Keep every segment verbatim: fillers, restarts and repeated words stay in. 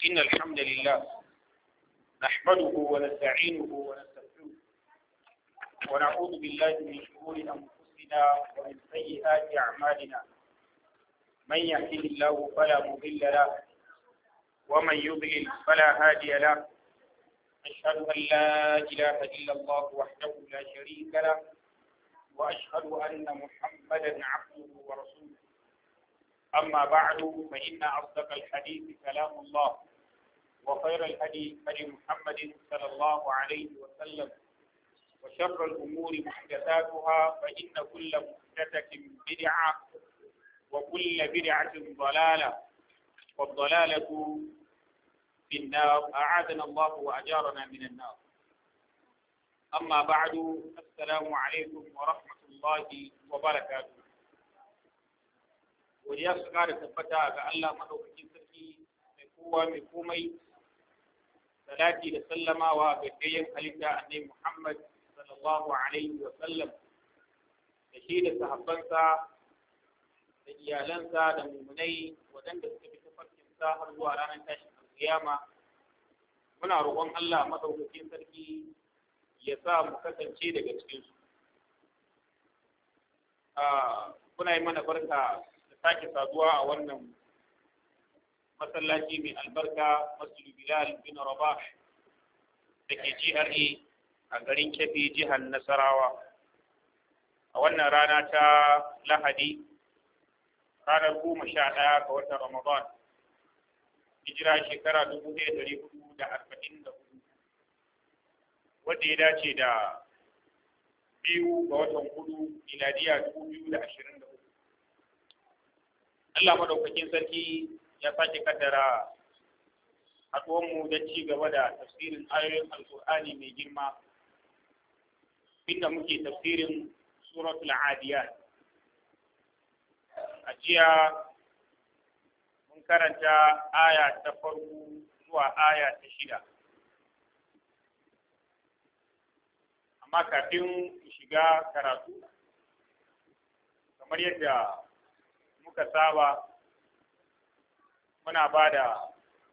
إن الحمد لله نحمده ونستعينه ونستغفره ونعوذ بالله من شرور أنفسنا ومن سيئات أعمالنا من يهده الله فلا مضل له ومن يضلل فلا هادي له أشهد أن لا إله إلا الله وحده لا شريك له وأشهد أن محمدا عبده ورسوله أما بعد فإن أصدق الحديث كلام الله وخير الهدي هدي محمد صلى الله عليه وسلم وشر الأمور محدثاتها فإن كل محدثة بدعة وكل بدعة ضلالة والضلالة في النار أعاذنا الله وأجارنا من النار. أما بعد السلام عليكم ورحمة الله وبركاته. Wuriya su ƙara tabbata ga Allah maɗaukakin sarki mai kowa mai komai, salati da sallamawa ga gayyan halitta annabi Muhammad sallallahu alaihi wa sallam da shi da sahabbansa da iyalansa da mumunai waɗanda suka fi tafarkinsa har zuwa ranar tashin alƙiyama. Muna roƙon Allah maɗaukakin sarki ya sa mu kasance daga cikinsu. Kuna yi mana barka sake saduwa a wannan masallaci mai albarka Masjid Bilal bin Rabah da ke G R A a garin Kebbi jihar Nasarawa a wannan rana ta Lahadi ranar goma sha ɗaya ga watan Ramadan hijira shekara dubu ɗaya da ɗari hudu da arba'in da hudu wanda ya dace da biyu ga watan hudu miladiya dubu biyu da ashirin da hudu. Allah madaukakin sarki ya sake kaddara haɗuwanmu don ci gaba da tafsirin ayoyin alkur'ani mai girma inda muke tafsirin suratul adiyat. A jiya mun karanta aya ta farko zuwa aya ta shida, amma kafin mu shiga karatu kamar yadda muka saba muna ba da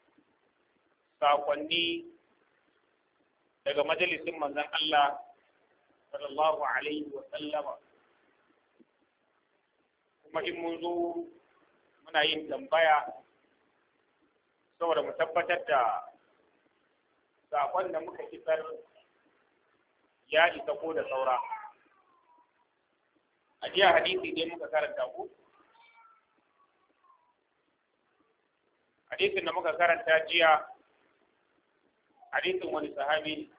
sakonni daga majalisin manzon Allah sallallahu alaihi wa sallama, kuma in mun zo muna yin tambaya saboda mu tabbatar da sakon da muka isar ya isa ko da saura. A jiya hadisi dai muka karanta ku hadisin da muka karanta jiya hadisin wani sahabi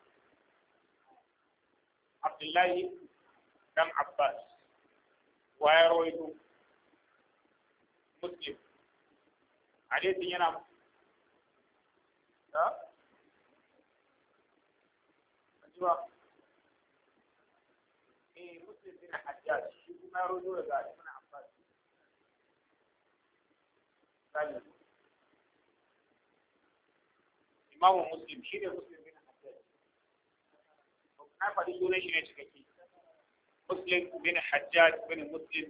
Abdullahi dan Abbas wa ya rawaito Muslim. Hadisin yana da ajiwa eh Muslim bin Hajjaj shi kuma ya rawaito daga Ibn Abbas. Sai Imamu Muslim shi ne Muslim bin Hajjaj. Na faɗi sunan shi ne cikakke. Muslim bin Hajjaj bin Muslim.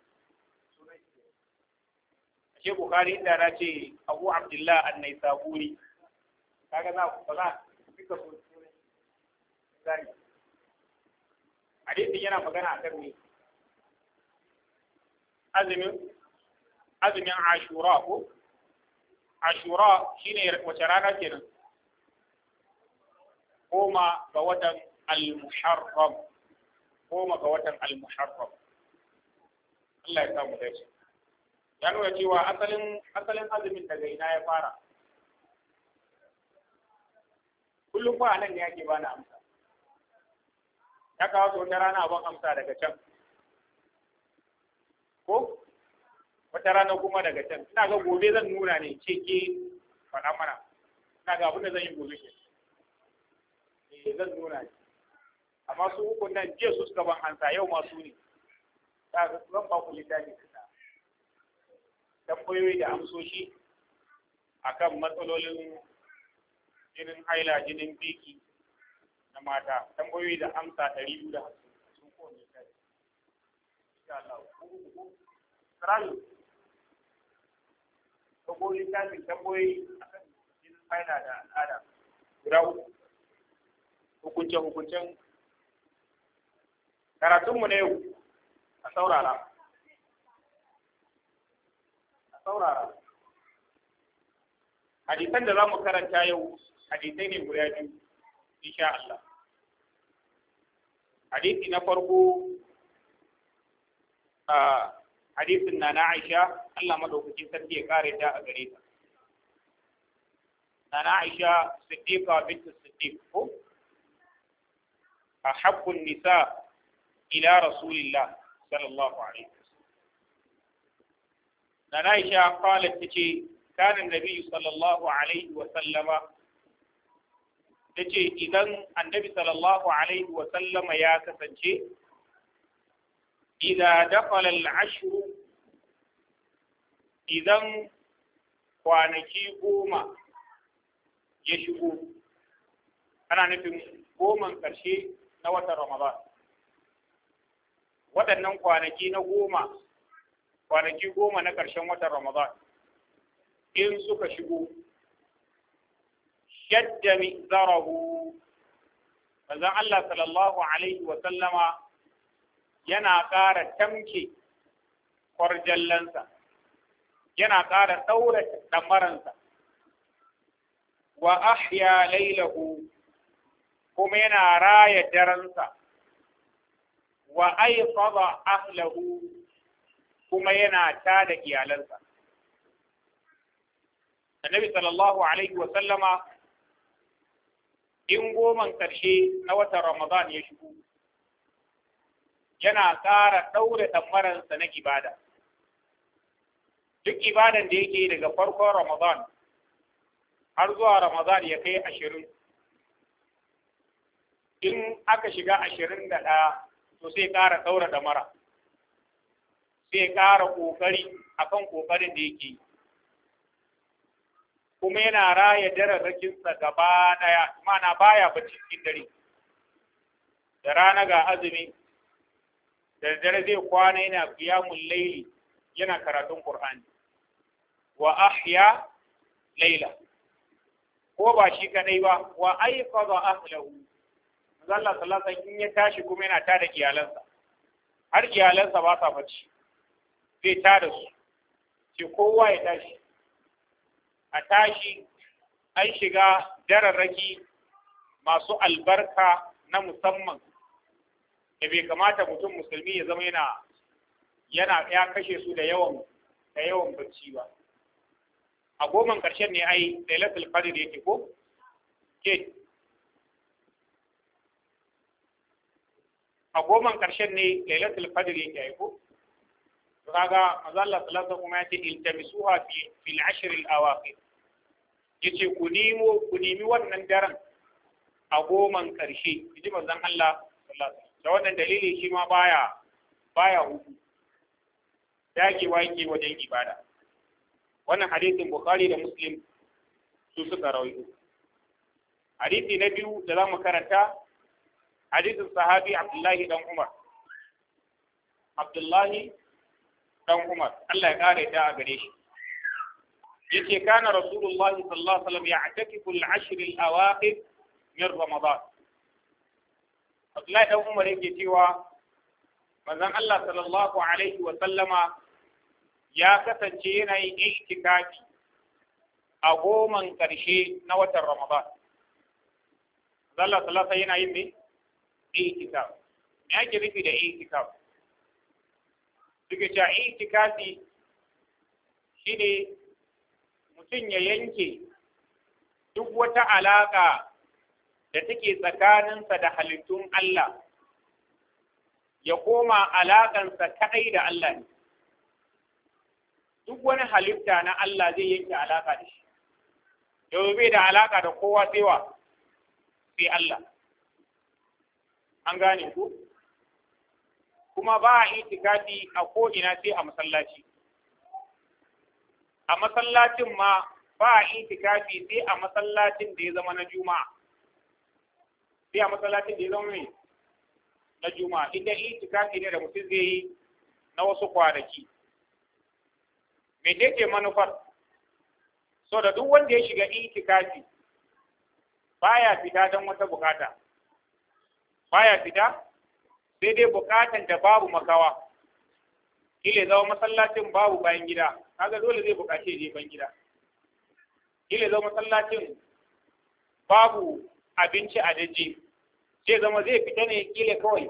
Ashe Bukhari inda na ce Abu Abdullah An-Naisaburi. Kaga za ku ba za duka sunan zari. Hadisin yana magana akan me? Azumin azumin Ashura ko? Ashura shine wace rana kenan? Goma ga watan al-Muharram, goma ga watan al-Muharram. Allah ya samu dace. Ya nuna cewa asalin asalin azumin daga ina ya fara. Kullum fa nan ne yake bani amsa. Ya kawo su wata rana ban amsa daga can. Ko? Wata rana kuma daga can. Ina ga gobe zan nuna ne ce ke faɗa mana. Ina ga abin da zan yi gobe ke. Zan nuna ne, amma su uku nan jiya su suka ban hansa yau masu ne, ta zan ba ku littafi kasa tambayoyi da amsoshi akan matsalolin jinin haila, jinin biki na mata, tambayoyi da amsa ɗari biyu da hamsin sun kowane littafi. Insha Allah, Sarari, ko littafin tambayoyi akan jinin yana da al'ada guda uku hukunce hukuncen karatunmu na yau a saurara a saurara hadisan da za mu karanta yau hadisai ne guda biyu insha Allah. Hadisi na farko a hadisin na na Aisha Allah madaukakin sarki ya kare ta a gare ta. Na na Aisha Siddiqa bint Siddiq ko ahabbu an-nisa ila Rasulillah sallallahu alaihi wasallam. Na na Aisha qalat tace kana an-nabi sallallahu alaihi wasallama tace idan annabi sallallahu alaihi wasallama ya kasance idan dakhala al-ashr idan kwanaki goma ya shigo ana nufin goman karshe na watan Ramadan waɗannan kwanaki na goma kwanaki goma na ƙarshen watan Ramadan in suka shigo shadda mizarahu manzon Allah sallallahu alaihi wa sallama yana ƙara tamke kwarjallansa yana ƙara ɗaura ɗamaransa wa ahya lailahu kuma yana raya daransa wa aiqadha ahlahu kuma yana tada iyalansa. Annabi sallallahu alaihi wa sallama in goman ƙarshe na watan Ramadan ya shigo yana ƙara ɗaure ɗamaransa na ibada. Duk ibadan da yake daga farkon Ramadan har zuwa Ramadan ya kai ashirin. In aka shiga ashirin da ɗaya to sai ƙara ɗaura ɗamara. Sai ƙara ƙoƙari akan ƙoƙarin da yake. Kuma yana raya dararrakinsa gaba ɗaya, mana baya bacci cikin dare. Da rana ga azumi, da dare zai kwana yana qiyamul layli yana karatun Qur'ani. Wa ahya layla. Ko ba shi kadai ba, wa aiqadha ahlahu. Allah sallallahu alaihi wasallam in ya tashi kuma yana tada iyalansa. Har iyalansa ba sa bacci. Zai tada su. Ce kowa ya tashi. A tashi an shiga dararraki masu albarka na musamman da bai kamata mutum musulmi ya zama yana yana ya kashe su da yawan da yawan bacci ba. A goman ƙarshen ne ai Lailatul Qadr yake ko ke a goman ƙarshen ne Lailatul Qadr yake ai ko kaga manzo Allah sallallahu alaihi wasallam ya ce iltamisuha fi fil ashr al awaqir yace ku nemo ku nemi wannan daren a goman ƙarshe ji manzon Allah sallallahu alaihi wasallam da wannan dalili shi ma baya baya hudu dagewa yake wajen ibada. Wannan hadisin Bukhari da Muslim su suka rawaito. Hadisi na biyu da za mu karanta hadisin sahabi Abdullahi dan Umar. Abdullahi dan Umar Allah ya kare ta a gare shi. Yace kana Rasulullahi sallallahu alaihi wasallam ya'takifu al-ashr al-awaqir min Ramadan. Abdullahi dan Umar yake cewa manzon Allah sallallahu alaihi wa sallama ya kasance yana yin itikafi a goman ƙarshe na watan Ramadan. Allah sallallahu alaihi yana yin me? Itikaf. Me ake nufi da itikaf? Suke cewa itikafi shine mutum ya yanke duk wata alaka da take tsakaninsa da halittun Allah ya koma alakansa kaɗai da Allah ne. Duk wani halitta na Allah zai yanke alaka da shi. Yau bai da alaka da kowa sai wa sai Allah. An gane ku? Kuma ba a itikafi a ko'ina sai a masallaci. A masallacin ma ba a itikafi sai a masallacin da ya zama na Juma'a. Sai a masallacin da ya zama mai na Juma'a. Inda itikafi ne da mutum zai yi na wasu kwanaki. Me take manufar? So da duk wanda ya shiga itikafi baya fita don wata bukata baya fita sai dai bukatan da babu makawa kile zama masallacin babu bayan gida kaga dole zai bukace je bayan gida kile zama masallacin babu abinci a daji sai zama zai fita ne kile kawai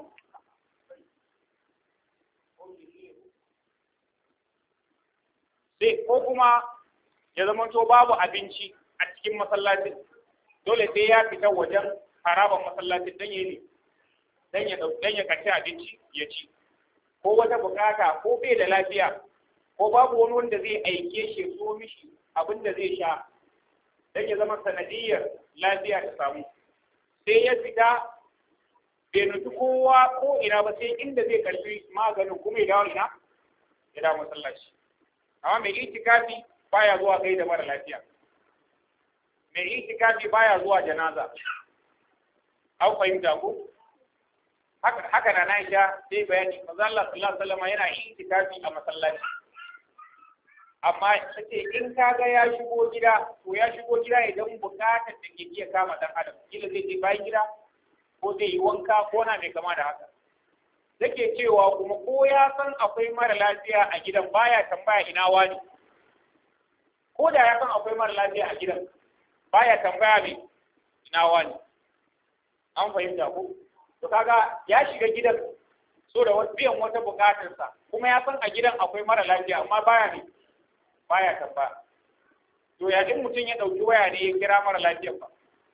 sai ko kuma ya zama to babu abinci a cikin masallacin dole sai ya fita wajen haraban masallacin dan yayi dan ya dan ya kaci abinci ya ci ko wata bukata ko bai da lafiya ko babu wani wanda zai aike shi so mishi abin da zai sha dan ya zama sanadiyar lafiya ta samu sai ya fita bai nufi kowa ko ina ba sai inda zai karfi maganin kuma ya dawo ina ya dawo masallaci amma mai itikafi baya zuwa kai da mara lafiya mai itikafi baya zuwa janaza an fahimta ko haka haka na Aisha sai bayani manzo Allah sallallahu alaihi wasallam yana itikafi a masallaci amma sai in kaga ya shigo gida to ya shigo gida idan bukatar da ke iya kama dan adam kila zai je bayan gida ko zai yi wanka ko na mai kama da haka yake cewa kuma ko ya san akwai mara lafiya a gidan baya tambaya ina wani ko da ya san akwai mara lafiya a gidan baya tambaya mai ina wani an fahimta ko to kaga ya shiga gidan so da wasu biyan wata bukatarsa kuma ya san a gidan akwai mara lafiya amma baya ne baya tambaya to ya din mutum ya dauki waya ne ya kira mara lafiya ba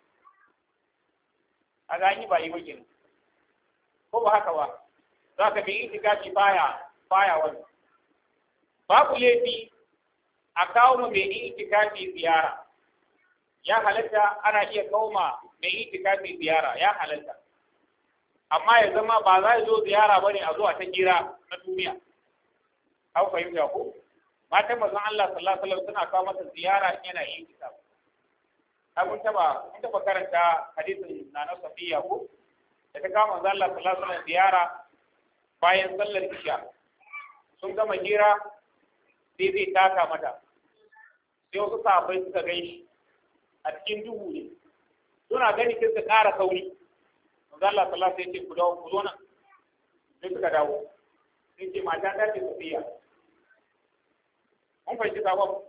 a gani ba yi wajen ko ba haka ba za ka bi itikafi baya baya wani babu laifi a kawo mai itikafi ziyara ya halatta ana iya kawo ma mai itikafi ziyara ya halatta amma ya zama ba za a zo ziyara bane a zo a ta gira na duniya an fahimta ko matan manzon Allah sallallahu alaihi wasallam suna kawo masa ziyara yana itikafi abun taba mun taba karanta hadisin Nana Safiya ko da ta kawo manzon Allah sallallahu alaihi wasallam ziyara bayan sallar isha sun gama hira sai zai taka mata sai wasu sahabbai suka gan shi a cikin duhu ne suna gani sai su ƙara sauri manzo Allah sallallahu alaihi wasallam sai ce ku dawo ku zo nan sai suka dawo sai ce mata ta ce Safiya mun fahimci sabon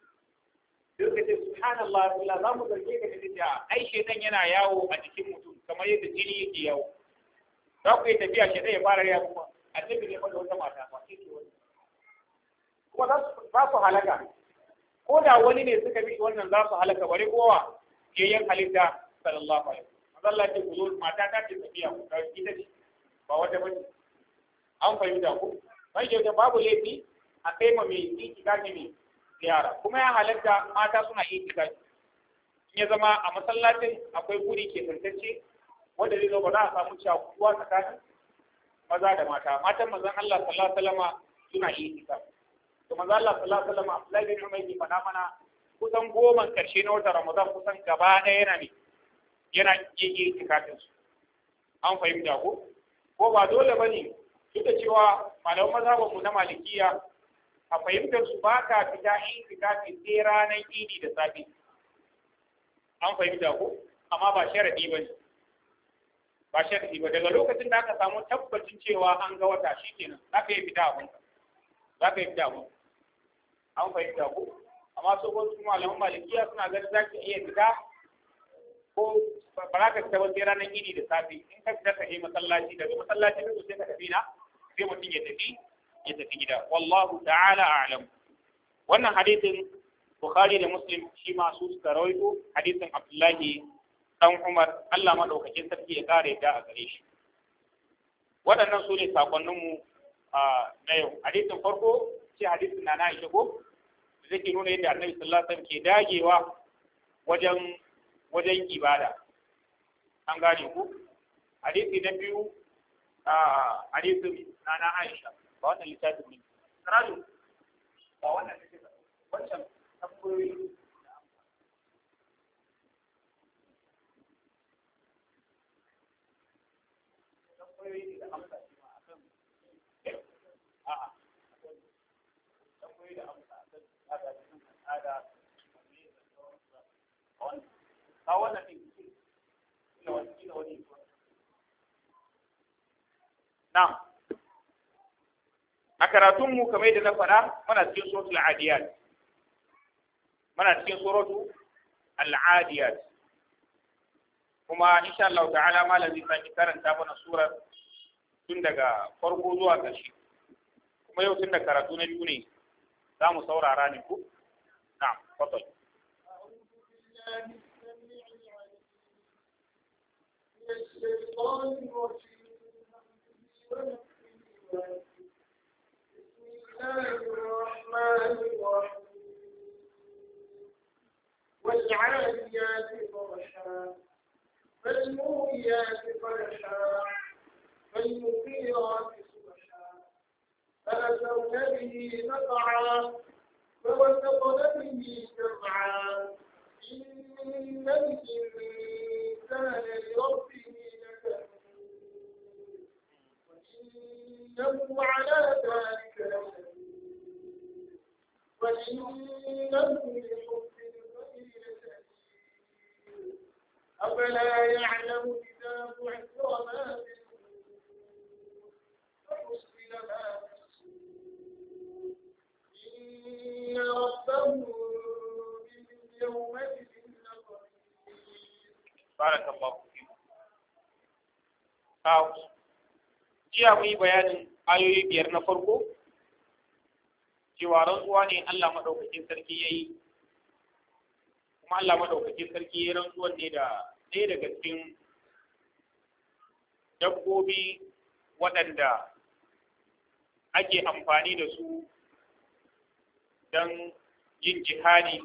sai suka ce subhanallah Allah za mu zarge ka da cewa ai shedan yana yawo a jikin mutum kamar yadda jini yake yawo za ku yi tafiya shi ya fara ya kuma annabi ne fa da wata mata ba sai ke wani kuma za su halaka ko da wani ne suka bi wannan za su halaka bare kowa yayin halitta sallallahu alaihi wasallam Allah ce ku zo mata ta ce tafiya ku ga ita ce ba wata bace an fahimta ku bai da babu laifi a kai ma mai itikafi ne ziyara kuma ya halatta mata suna itikafi in ya zama a masallacin akwai guri ke tantance wanda zai zo ba za a samu cakuwa tsakanin maza da mata matan manzon Allah sallallahu alaihi wasallam suna itikafi to manzon Allah sallallahu alaihi wasallam Abdullahi bin Umar ke faɗa mana kusan goma karshe na watan Ramadan kusan gaba ɗaya yana ne yana yin itikafin su an fahimta ko ko ba dole bane duk da cewa malaman mazhabin mu na malikiya a fahimtar su ba ka fita itikafi sai ranar idi da safe an fahimta ko amma ba sharadi bane ba sharadi ba daga lokacin da aka samu tabbacin cewa an ga wata shikenan za ka yi fita abin za ka yi fita abin an fahimta ko amma su ko su malaman malikiya suna ganin za ki iya fita ko ba za ka fita ba sai ranar idi da safe in ka fita ka je masallaci daga masallaci ne sai ka tafi na sai mutum ya tafi ya tafi gida wallahu ta'ala a'lam wannan hadisin Bukhari da Muslim shi ma su suka rawaito hadisin Abdullahi dan Umar Allah madaukakin sarki ya kare da a gare shi waɗannan su ne sakonninmu na yau hadisin farko ce hadisin na Aisha ko zai nuna yadda Annabi sallallahu alaihi wasallam ke dagewa wajen wajen ibada an gane ku hadisi na biyu hadisin na Aisha ba wannan littafin ne karatu ba wannan take wancan tambayoyi tambayoyi da amsa shi ma akan a'a tambayoyi da amsa akan ada cikin ada ne da sauransu ba wannan ne na'am a karatun mu kamar yadda na faɗa muna cikin suratul adiyat muna cikin suratul al-adiyat kuma insha Allah ta'ala malam zai saki karanta mana surar tun daga farko zuwa ƙarshe kuma yau tun da karatu na biyu ne za mu saurara ne ku na'am fadal والعاديات ضبحا فالموريات قدحا فالمغيرات صبحا فأثرن به نقعا فوسطن به جمعا إن الإنسان لربه لكنود وإنه على ذلك لشهيد وإنه لحب الخير لشديد أفلا يعلم إذا بعثر ما في القبور وحصل ما في الصدور إن ربهم بهم يومئذ لخبير. بارك الله فيك. أو jiya mu yi bayanin ayoyi biyar na farko cewa rantsuwa ne Allah madaukakin sarki ya yi kuma Allah madaukakin sarki ya rantsuwan ne da ɗaya daga cikin dabbobi waɗanda ake amfani da su don yin jihadi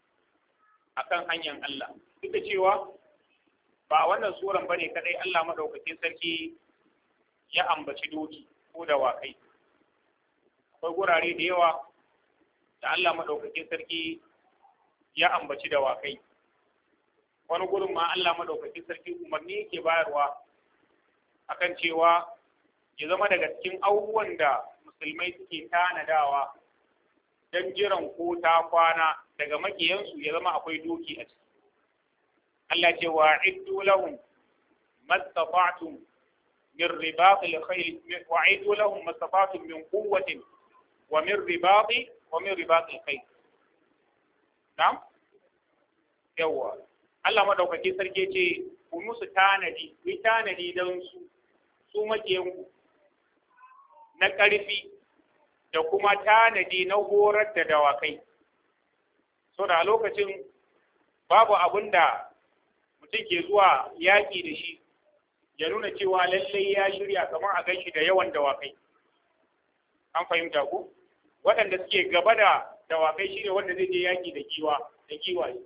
a kan hanyar Allah. Duk da cewa ba wannan suran ba ne kaɗai Allah madaukakin sarki ya ambaci doki ko dawakai. Akwai gurare da yawa da Allah madaukakin sarki ya ambaci dawakai. Wani gurin ma Allah madaukakin sarki umarni yake bayarwa akan cewa ya zama daga cikin abubuwan da musulmai suke tanadawa don jiran ko ta kwana daga makiyansu ya zama akwai doki a ciki. Allah ce wa iddu lahum mastata'tum min ribatil khayl wa iddu lahum mastata'tum min quwwatin wa min ribati wa min ribatil khayl. Na'am? Yawwa. Allah madaukaki sarki ce ku musu tanadi, ku tanadi don su su makiyanku na ƙarfi da kuma tanadi na horar da dawakai. So da lokacin babu abin da mutum ke zuwa yaƙi da shi ya nuna cewa lallai ya shirya kamar a ganshi da yawan dawakai. An fahimta ku? Waɗanda suke gaba da dawakai shi ne wanda zai je yaƙi da giwa da giwaye.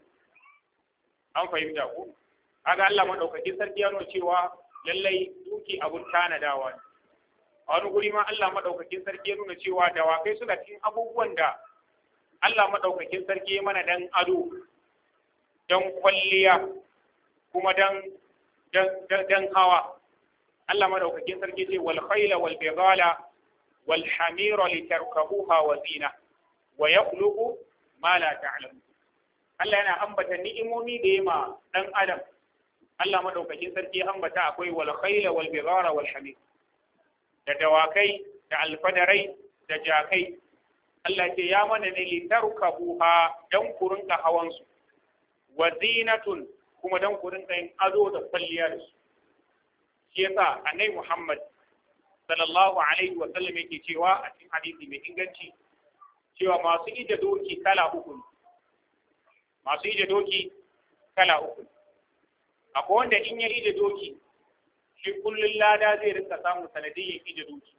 An fahimta ku? Aga Allah maɗaukakin sarki ya nuna cewa lallai duki abun tanadawa ne. A wani guri ma Allah maɗaukakin sarki ya nuna cewa dawakai suna cikin abubuwan da Allah maɗaukakin sarki ya mana dan ado, dan kwalliya, kuma dan dan hawa. Allah maɗaukakin sarki ce wal khayla wal bighala wal hamira litarkabuha wa zina wa yakhluqu ma la ta'lamun. Allah yana ambata ni'imomi da yema dan adam. Allah maɗaukakin sarki ya ambata akwai wal khayla wal bighala wal hamir. Da dawakai, da alfadarai, da jakai, Allah ce ya mana ne litarkabuha dan ku rinka hawan su, wa zinatun kuma dan ku rinka yin ado da kwalliya da su. Shi yasa Annabi Muhammad sallallahu alaihi wa sallam yake cewa a cikin hadisi mai inganci cewa masu ida doki kala uku ne. Masu ida doki kala uku. Akwai wanda in ya ida doki shi kullun lada zai rinka samu sanadiyyar ije doki.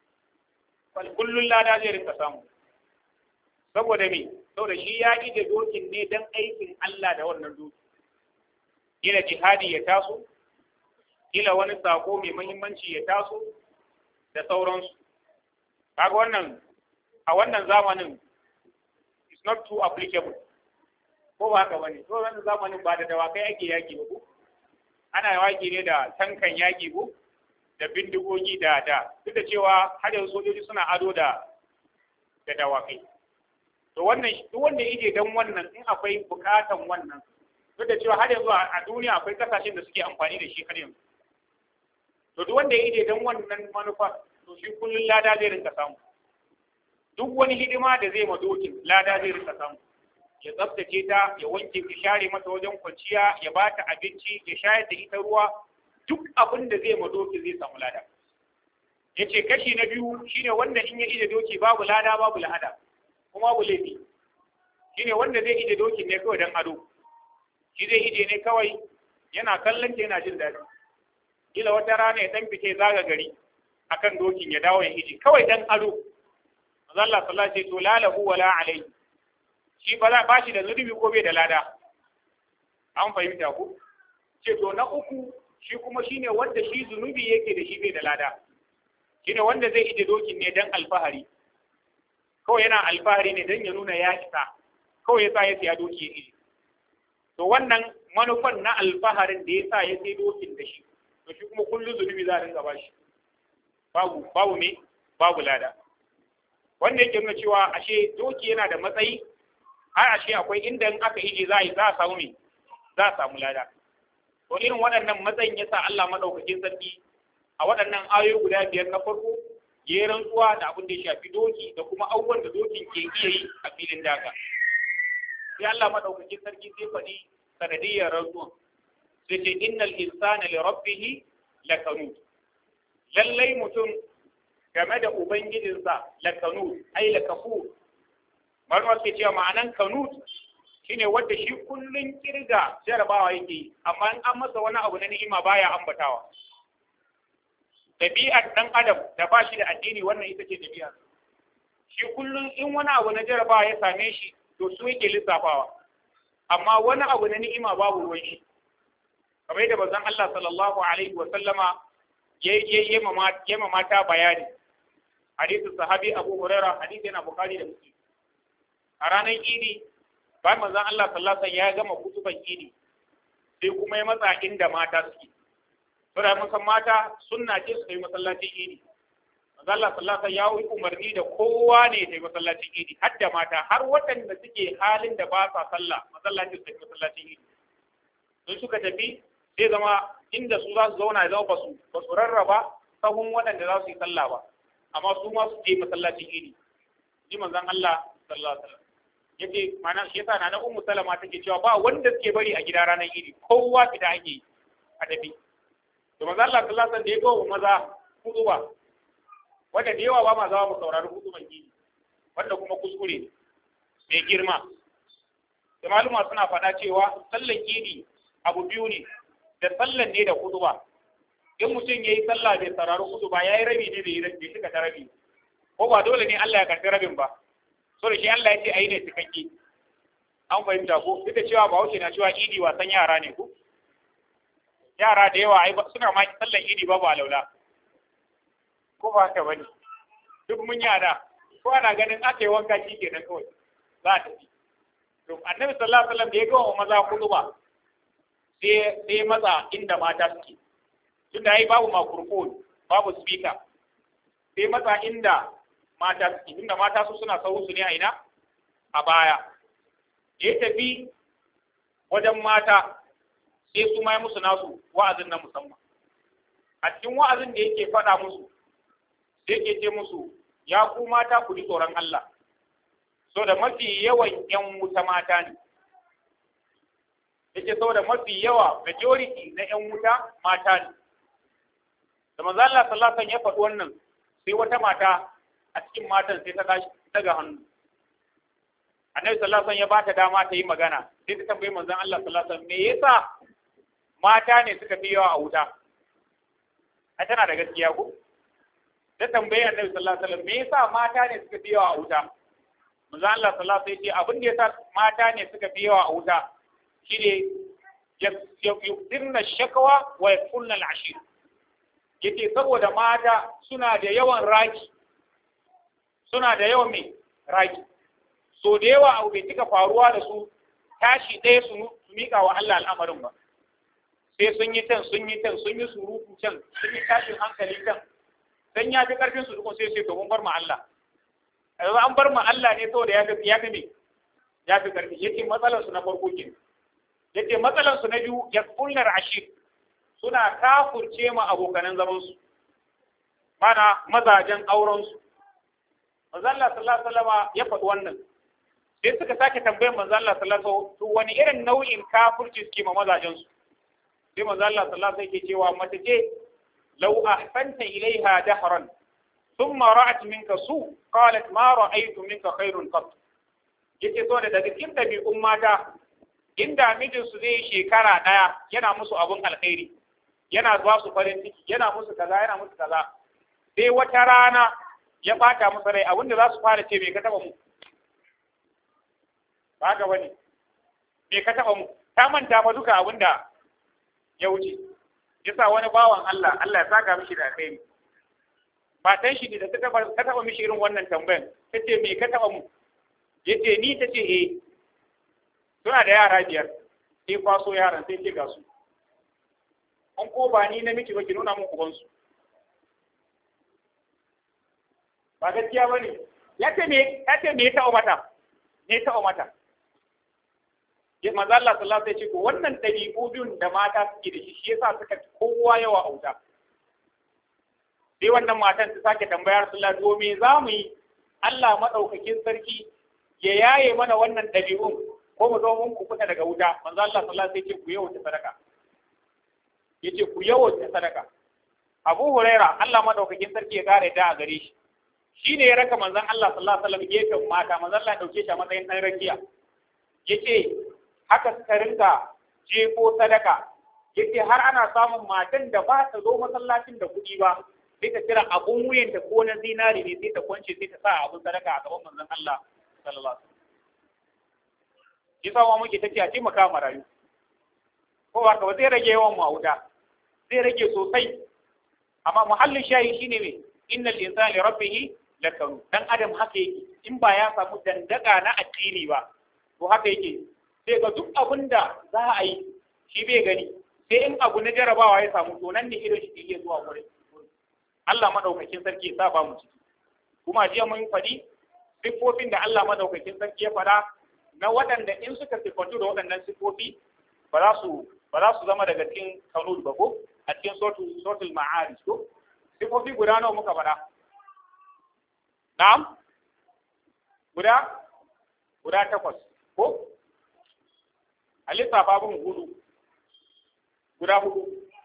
Kullun lada zai rinka samu. Saboda me? Saboda shi ya ije dokin ne don aikin Allah da wannan doki. Ila jihadi ya taso, ila wani sako mai muhimmanci ya taso, da sauransu. Kaga wannan, a wannan zamanin, it's not too applicable. Ko ba haka bane? So wannan zamanin ba da dawakai ake yaki ba ko? Ana yaƙi ne da tankan yaƙi ko da bindigogi da da duk da cewa har yanzu sojoji suna ado da da dawakai. To wannan duk wanda yake dan wannan in akwai bukatan wannan duk da cewa har yanzu a duniya akwai kasashen da suke amfani da shi har yanzu. To to duk wanda ya ije dan wannan manufa to shi kullun lada zai rinka samu duk wani hidima da zai ma dokin lada zai rinka samu ya tsaftace ta ya wanke ta share mata wajen kwanciya ya ba ta abinci ya shayar da ita ruwa duk abin da zai ma doki zai samu lada yace kashi na biyu shine wanda in ya ije doki babu lada babu lahada kuma babu laifi shine wanda zai ije doki ne kawai dan ado shi zai ije ne kawai yana kallon ta yana jin daɗi kila wata rana ya dan fice zaga gari akan dokin ya dawo ya ije kawai dan ado manzo Allah sallallahu alaihi wasallam ce to la lahu wala alai shi ba ba shi da zunubi ko bai da lada an fahimta ku ce to na uku shi kuma shine wanda shi zunubi yake da shi bai da lada shine wanda zai ije dokin ne dan alfahari kawai yana alfahari ne dan ya nuna ya isa kawai yasa ya siya doki ya ije to wannan manufan na alfaharin da yasa ya sai dokin da shi to shi kuma kullum zunubi za a rinka bashi babu babu me babu lada wanda yake nuna cewa ashe doki yana da matsayi har ashe akwai inda in aka ije za a yi za a samu me za a samu lada to irin waɗannan matsayin yasa Allah madaukakin sarki a waɗannan ayoyi guda biyar na farko ya yi rantsuwa da abin da ya shafi doki da kuma abubuwan da dokin ke iya yi a filin daga sai Allah madaukakin sarki sai faɗi sanadiyyar rantsuwa sai ce innal insana li rabbih lakanut lallai mutum game da ubangijinsa lakanut ai lakafur malama ke cewa ma'anan kanut shine wanda shi kullun kirga jarabawa yake amma in an masa wani abu na ni'ima baya ambatawa ɗabi'ar ɗan adam da ba shi da addini wannan ita ce ɗabi'ar shi kullum in wani abu na jarabawa ya same shi to su yake lissafawa amma wani abu na ni'ima babu ruwan shi kamar yadda bazan Allah sallallahu alaihi wa sallama ya yi ma mata bayani hadisin sahabi Abu Huraira hadisi yana Bukhari da Muslim a ranar Idi bayan manzon Allah sallallahu alaihi ya gama kutuban Idi sai kuma ya matsa inda mata suke saboda mun san mata sunna ce su yi masallacin Idi manzon Allah sallallahu alaihi ya yi umarni da kowa ne ya yi masallacin Idi har da mata har waɗanda suke halin da ba sa sallah masallacin su yi masallacin Idi sun suka tafi sai zama inda su za su zauna zama ba su ba su rarraba sahun waɗanda za su yi sallah ba amma su ma su je masallacin Idi ni manzon Allah sallallahu alaihi wasallam yace mana shi yasa na ummu salama take cewa ba wanda suke bari a gida ranar Idi kowa fita ake a tafi to manzo Allah sallallahu alaihi wasallam da ya go maza hutuba wanda da yawa ba ma zawa mu saurari hutuban Idi wanda kuma kuskure ne mai girma da maluma suna faɗa cewa sallan Idi abu biyu ne da sallan ne da hutuba in mutum yayi sallah bai saurari hutuba yayi rabi ne bai bai shiga ta rabi ko ba dole ne Allah ya karɓi rabin ba so da shi Allah ya ce ayi ne cikakke an fahimta ko duk da cewa Bahaushe na cewa Idi wasan yara ne ko yara da yawa ai suna ma sallan Idi babu alaula ko ba haka bane duk mun yara ko ana ganin aka yi wanka shi kenan kawai za a tafi to Annabi sallallahu alaihi wasallam da ya ga wa maza kutuba sai sai maza inda mata suke tunda ai babu microphone babu speaker sai maza inda mata suke inda mata su suna sauru su ne a ina a baya ya tafi wajen mata sai su mai musu nasu wa'azin na musamman a cikin wa'azin da yake faɗa musu sai yake ce musu ya ku mata ku ji tsoron Allah so da mafi yawan ƴan wuta mata ne yake saboda mafi yawa majority na ƴan wuta mata ne da manzo Allah sallallahu alaihi wasallam ya faɗi wannan sai wata mata a cikin matan sai ta tashi daga hannu annabi sallallahu alaihi wasallam ya bata dama ta yi magana sai ta tambaye manzon Allah sallallahu alaihi wasallam me yasa mata ne suka fi yawa a wuta a tana da gaskiya ko ta tambaye annabi sallallahu alaihi wasallam me yasa mata ne suka fi yawa a wuta manzon Allah sallallahu alaihi wasallam ya ce abin da yasa mata ne suka fi yawa a wuta shine yusirna shakwa wa yakfulna al-ashir yace saboda mata suna da yawan raki suna da yawan mai raki so da yawa abu bai cika faruwa da su tashi ɗaya su miƙa wa Allah al'amarin ba sai sun yi can sun yi can sun yi surutu can sun yi tashin hankali can dan ya fi ƙarfin su dukkan sai sai to mun bar mu Allah yanzu an bar mu Allah ne saboda ya fi ya fi me ya fi ƙarfi yace matsalar su na farko ke yace matsalar su na biyu yaqulnar ashir suna kafurce ma abokanan zaman su mana mazajen auren su manzo Allah sallallahu alaihi wasallam ya faɗi wannan sai suka sake tambayar manzo Allah sallallahu alaihi wasallam to wani irin nau'in kafirci suke ma mazajen su sai manzo Allah sallallahu alaihi wasallam yake cewa mace ce law ahsanta ilaiha dahran thumma ra'at minka su qalat ma ra'aytu minka khairun qat yace so da daga cikin dabi'un mata inda mijin su zai shekara daya yana musu abun alkhairi yana ba su farin ciki yana musu kaza yana musu kaza sai wata rana ya bata musu rai abinda za su fara ce me ka taba mu ba ga wani me ka taba mu ta manta fa duka abinda ya wuce yasa wani bawan Allah Allah ya saka mishi da kai matan shi ne da ta taba ta taba mishi irin wannan tambayan tace me ka taba mu yace ni tace eh suna da yara biyar sai kwaso yaran sai ce ga su an ko ba ni na miki ba ki nuna mun uban su ba gaskiya bane yace me yace me ya taba mata ne ya taba mata ya manzo Allah sallallahu alaihi wasallam wannan dabi'u biyun da mata suke da shi shi yasa suka kowa yawa auta sai wannan matan ta sake tambaya Rasulullah to me zamu yi Allah madaukakin sarki ya yaye mana wannan dabi'un ko mu zo mun ku kuta daga wuta manzo Allah sallallahu alaihi wasallam sai ce ku yawaita sadaka yace ku yawaita sadaka Abu Huraira Allah madaukakin sarki ya kare da a gare shi shine ya raka manzon Allah sallallahu alaihi wasallam gefen mata manzon Allah dauke shi a matsayin dan rakiya yace haka suka rinka jefo sadaka yace har ana samun matan da ba ta zo masallacin da kuɗi ba sai ta kira abun wuyan ta ko na zinari ne sai ta kwance sai ta sa abun sadaka a gaban manzon Allah sallallahu alaihi wasallam yasa wa muke tace a taimaka marayu ko ba ka zai rage yawan mu a wuta zai rage sosai amma muhallin shayi shine me innal insana li rabbih lakanu dan adam haka yake in ba ya samu dandaka na addini ba to haka yake sai ga duk abin da za a yi shi bai gani sai in abu na jarabawa ya samu to nan ne irin shi ke zuwa wurin Allah madaukakin sarki ya saba mu ciki kuma jiya mun faɗi siffofin da Allah madaukakin sarki ya faɗa na waɗanda in suka siffantu da waɗannan siffofi ba za su ba za su zama daga cikin kanud ba ko a cikin suratul suratul ma'arij ko siffofi guda nawa muka faɗa na'am guda guda takwas ko a lissafa bin hudu guda hudu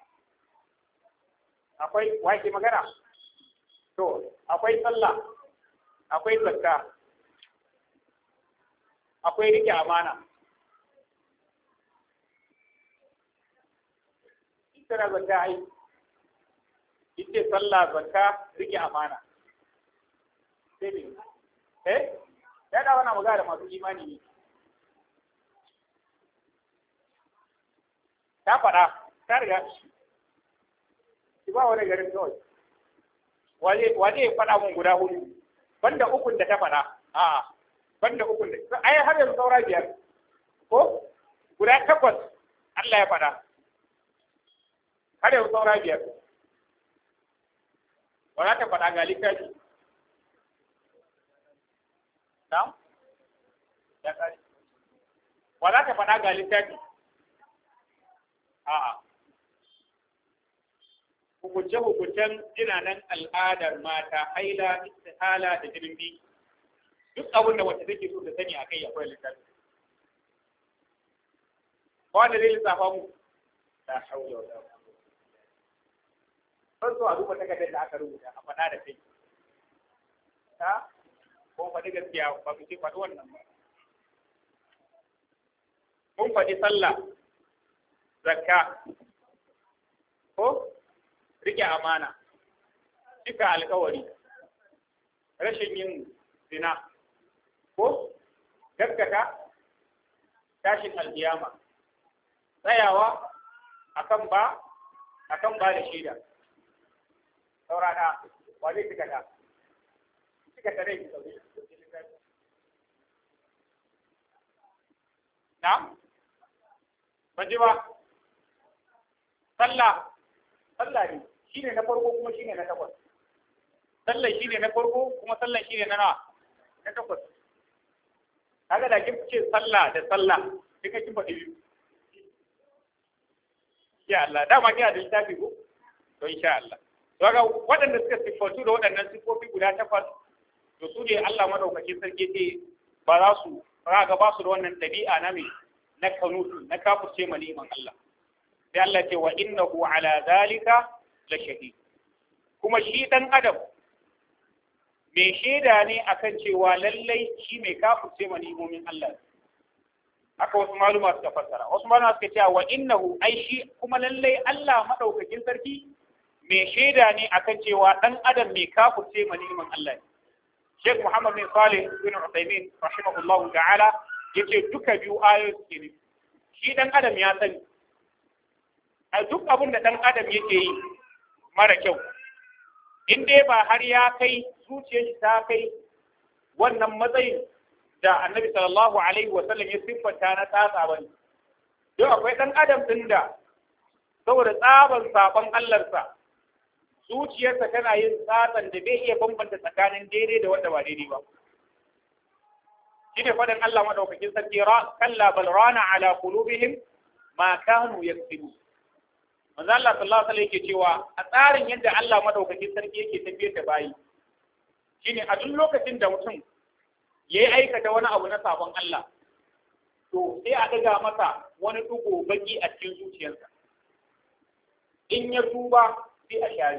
akwai wake magana to akwai sallah akwai zakka akwai rike amana ita na zakka ai ita sallah zakka rike amana sai ne eh ya da wannan magana masu imani ne ta faɗa ta riga shi ba wani garin kawai waje ya faɗa mun guda hudu banda ukun da ta faɗa a banda ukun da ai har yanzu saura biyar ko guda takwas Allah ya faɗa har yanzu saura biyar wala ta faɗa ga littafi na ya kare wala ta faɗa ga littafi a'a hukunce-hukuncen jinanan al'adar mata haila istihala da jinin biki duk abin da wacce take so ta sani a kai akwai littafi wanda zai lissafa mu la haula wala quwwata farko a duba takardar da aka rubuta a faɗa da kai ta ko faɗi gaskiya ba mu ce faɗi wannan ba mun faɗi sallah zakka ko rike amana cika alkawari rashin yin zina ko gaskata tashin alkiyama tsayawa akan ba akan ba da shaida saurana wa zai cika ta cika ta rai na ban ji ba sallah sallah ne shine na farko kuma shine na takwas sallah shine na farko kuma sallah shine na nawa na takwas kaga da kin ce sallah da sallah sai ka kin faɗi biyu insha Allah dama kina da littafi ko to insha Allah to ga waɗanda suka sifatu da waɗannan sifofi guda takwas to su ne Allah madaukakin sarki ce ba za su ga ba su da wannan dabi'a na me na kanutu na kafirce ma ni'man Allah sai Allah ce wa innahu ala zalika la shahid kuma shi dan adam mai shaida ne akan cewa lallai shi mai kafirce ma ni'momin Allah haka wasu maluma suka fassara wasu maluma suka ce wa innahu ai shi kuma lallai Allah madaukakin sarki mai shaida ne akan cewa dan adam mai kafirce ma ni'man Allah Sheikh Muhammad bin Salih bin Uthaymeen rahimahullahu ta'ala yace duka biyu ayoyi suke ne shi dan adam ya sani a duk abin da dan adam yake yi mara kyau in dai ba har ya kai zuciyar shi ta kai wannan matsayin da annabi sallallahu alaihi wa sallam ya siffanta na tsatsa bane don akwai dan adam din da saboda tsaban saban Allahnsa zuciyarsa tana yin tsatsan da bai iya bambanta tsakanin daidai da wanda ba daidai ba shine fadan Allah madaukakin sarki ra kalla bal rana ala qulubihim ma kanu yaktubun manzo Allah sallallahu alaihi yake cewa a tsarin yadda Allah madaukakin sarki yake tafiyar da bayi shine a duk lokacin da mutum yayi aikata wani abu na sabon Allah to sai a daga masa wani dugo baki a cikin zuciyarsa in ya tuba sai a share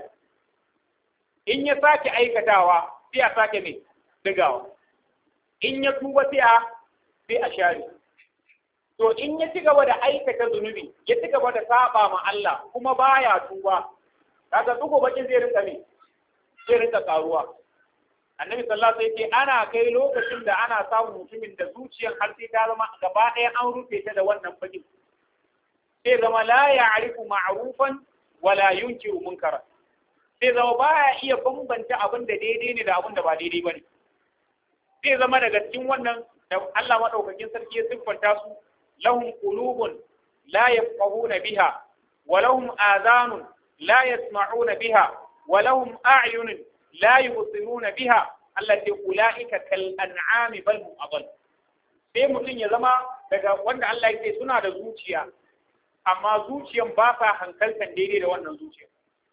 in ya sake aikatawa sai a sake mai dagawa in ya tuba sai a sai a share to in ya ci gaba da aikata zunubi ya ci gaba da saba ma Allah kuma baya tuba kaga dugo bakin zai rinka me zai rinka karuwa annabi sallallahu alaihi wasallam ana kai lokacin da ana samun mutumin da zuciyar har sai ta zama gaba ɗaya an rufe ta da wannan bakin sai zama la ya'rifu ma'rufan wala yunkiru munkara sai zama baya iya bambanta abin da daidai ne da abin da ba daidai bane sai zama daga cikin wannan da Allah madaukakin sarki ya siffanta su lahum qulubun la yafqahuna biha wa lahum adhanun la yasma'una biha wa lahum a'yunun la yubsiruna biha allati ulaika kal an'ami bal hum adall sai mutun ya zama daga wanda Allah yake suna da zuciya amma zuciyan ba sa hankaltan daidai da wannan zuciya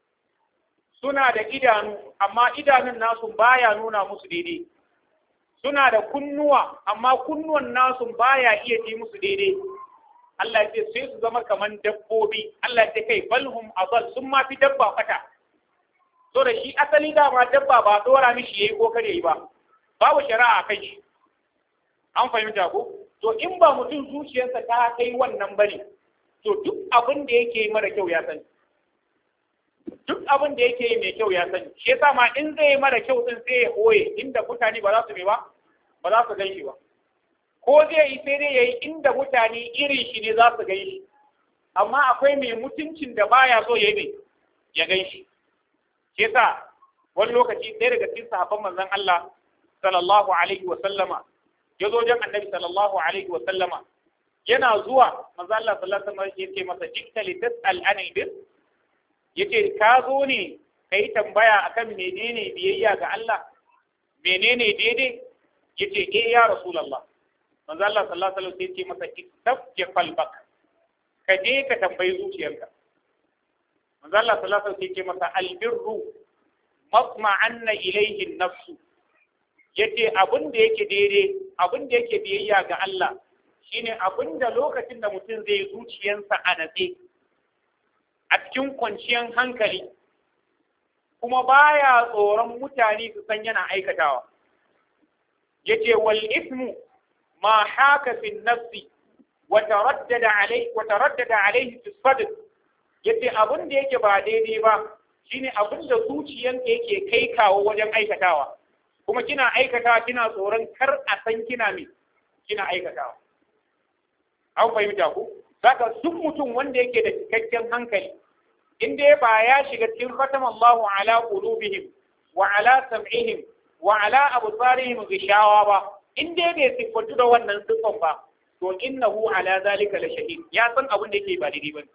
suna da idanu amma idanun nasu baya nuna musu daidai suna da kunnuwa amma kunnuwan nasu baya iya ji musu daidai Allah ya ce sai su zama kaman dabbobi Allah ya ce kai balhum azal sun ma fi dabba fata to da shi asali dama dabba ba dora mishi yayi ko kare yi ba babu shari'a kai shi an fahimta ko to in ba mutum zuciyarsa ta kai wannan bane to duk abin da yake mara kyau ya sani duk abin da yake yi mai kyau ya sani shi yasa ma in zai yi mara kyau din sai ya koye inda mutane ba za su mai ba ba za su gan shi ba ko zai yi sai dai yayi inda mutane irin shi ne za su gan shi amma akwai mai mutuncin da baya so ya yi ya gan shi shi yasa wani lokaci sai daga cikin sahabban manzon Allah sallallahu alaihi wa sallama ya zo jan annabi sallallahu alaihi wa sallama yana zuwa manzon Allah sallallahu alaihi wa sallam yake masa jikta li tasal an ibn yace ka zo ne kai tambaya akan menene biyayya ga Allah menene daidai yace eh ya rasulullah manzo Allah sallallahu alaihi wasallam yace masa istafji qalbak ka je ka tambayi zuciyarka manzo Allah sallallahu alaihi wasallam yace masa albirru matma'anna ilayhi an-nafs yace abin da yake daidai abin da yake biyayya ga Allah shine abin da lokacin da mutum zai zuciyarsa a natse a cikin kwanciyar hankali kuma baya tsoron mutane su san yana aikatawa yace wal ismu ma haka fi nafsi wa taraddada alayhi wa taraddada alayhi fi sadr yace abin da yake ba daidai ba shine abin da zuciyanka yake kai kawo wajen aikatawa kuma kina aikatawa kina tsoron kar a san kina me kina aikatawa an fahimta ku saka duk mutum wanda yake da cikakken hankali in dai ba ya shiga cikin khatama Allahu ala qulubihim wa ala sam'ihim wa ala absarihim ghishawa ba in dai bai sifatu da wannan sifan ba to innahu ala zalika la shahid ya san abin da yake ba daidai ba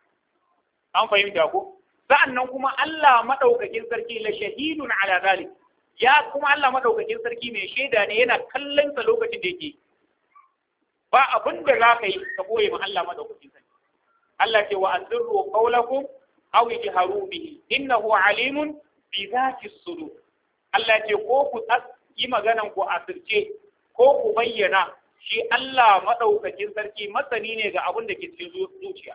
an fahimta ko sa'annan kuma Allah madaukakin sarki la shahidun ala zalik ya kuma Allah madaukakin sarki mai shaida ne yana kallon sa lokacin da yake ba abin da za ka yi ka boye ma Allah madaukakin sarki Allah ce wa asirru qawlakum aw ijharu bihi innahu alimun bi dhati sudur. Allah ce ko ku yi maganan ku asirce ko ku bayyana, shi Allah madaukakin sarki masani ne ga abin da ke cikin zuciya.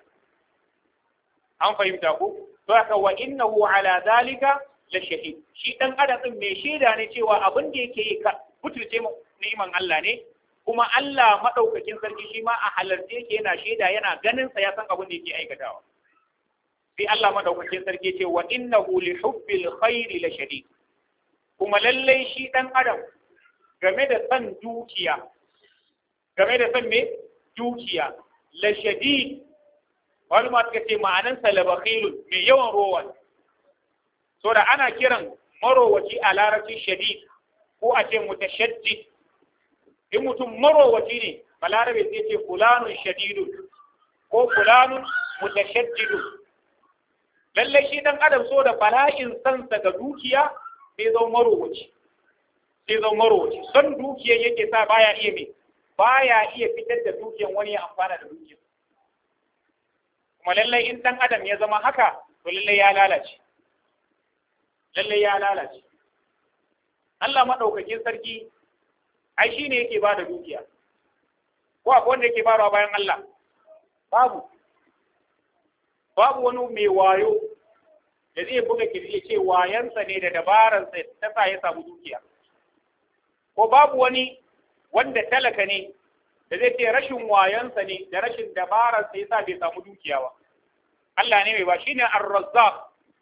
An fahimta ku? To haka wa innahu ala zalika la shahid. Shi dan adam din mai shaida ne cewa abin da yake yi kuturce ni'iman Allah ne, kuma Allah madaukakin sarki shi ma a halarce yake yana shaida, yana ganin sa ya san abin da yake aikatawa. Sai Allah madaukakin sarki ce wa innahu li hubbil khairi la shadid. Kuma lallai shi dan adam game da san dukiya, game da san me dukiya la shadid. Wani ma suka ce ma'anansa la bakhilun, mai yawan rowa. So da ana kiran marowaci a larabci shadid ko a ce mutashaddid. In mutum marowaci ne balarabe sai ce fulanun shadidun ko fulanun mutashaddidun. Lallai shi dan adam so da bala'in sansa ga dukiya sai zo marowaci. Sai zo marowaci. Son dukiya yake sa baya iya me baya iya fitar da dukiyan wani ya amfana da dukiya. Kuma lallai in dan adam ya zama haka to lallai ya lalace. Lallai ya lalace. Allah madaukakin sarki ai shine yake bada dukiya. Ko akwai wanda yake barawa bayan Allah? Babu. Babu wani mai wayo da zai buga kirji ya ce wayansa ne da dabaransa ta sa ya samu dukiya. Ko babu wani wanda talaka ne da zai ce rashin wayansa ne da rashin dabararsa ya sa bai samu dukiya ba. Allah ne mai ba, shine ar-razzaq.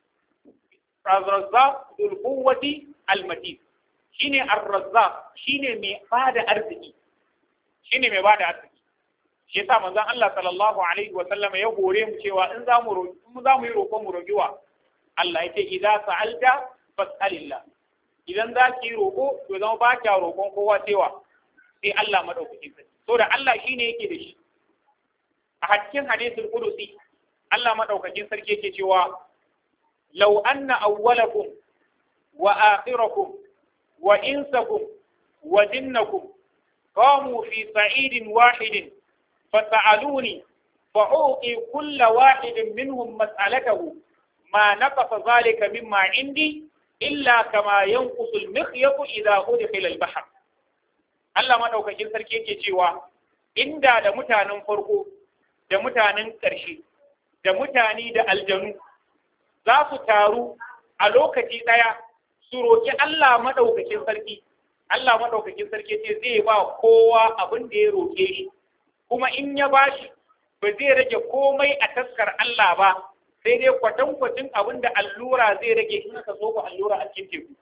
Ar-razzaq dul quwwati al-matin. Shine ar-razzaq, shine mai bada arziki. Shine mai bada arziki. Shi yasa manzon Allah sallallahu alaihi wa sallam ya gore mu cewa in za mu roƙi mu za mu yi roƙon mu roƙiwa Allah yake idza sa'alta fas'alillah. Idan za ki roƙo to zama ba kya roƙon kowa cewa sai Allah madaukakin sarki. Saboda Allah shine yake da shi. A cikin hadisul qudusi Allah madaukakin sarki yake cewa law anna awwalakum wa akhirakum wa insakum wa jinnakum qamu fi sa'idin wahidin فسألوني فأعطي كل واحد منهم مسألته ما نقص ذلك مما عندي إلا كما ينقص المخيط إذا أدخل البحر. Allah madaukakin sarki yake cewa inda da mutanen farko da mutanen ƙarshe da mutane da aljanu za su taru a lokaci ɗaya su roƙi Allah madaukakin sarki, Allah madaukakin sarki ce zai ba kowa abin da ya roƙe shi. Kuma in ya bashi ba zai rage komai a taskar Allah ba, sai dai kwatankwacin abin da allura zai rage in aka so ku allura a cikin teku.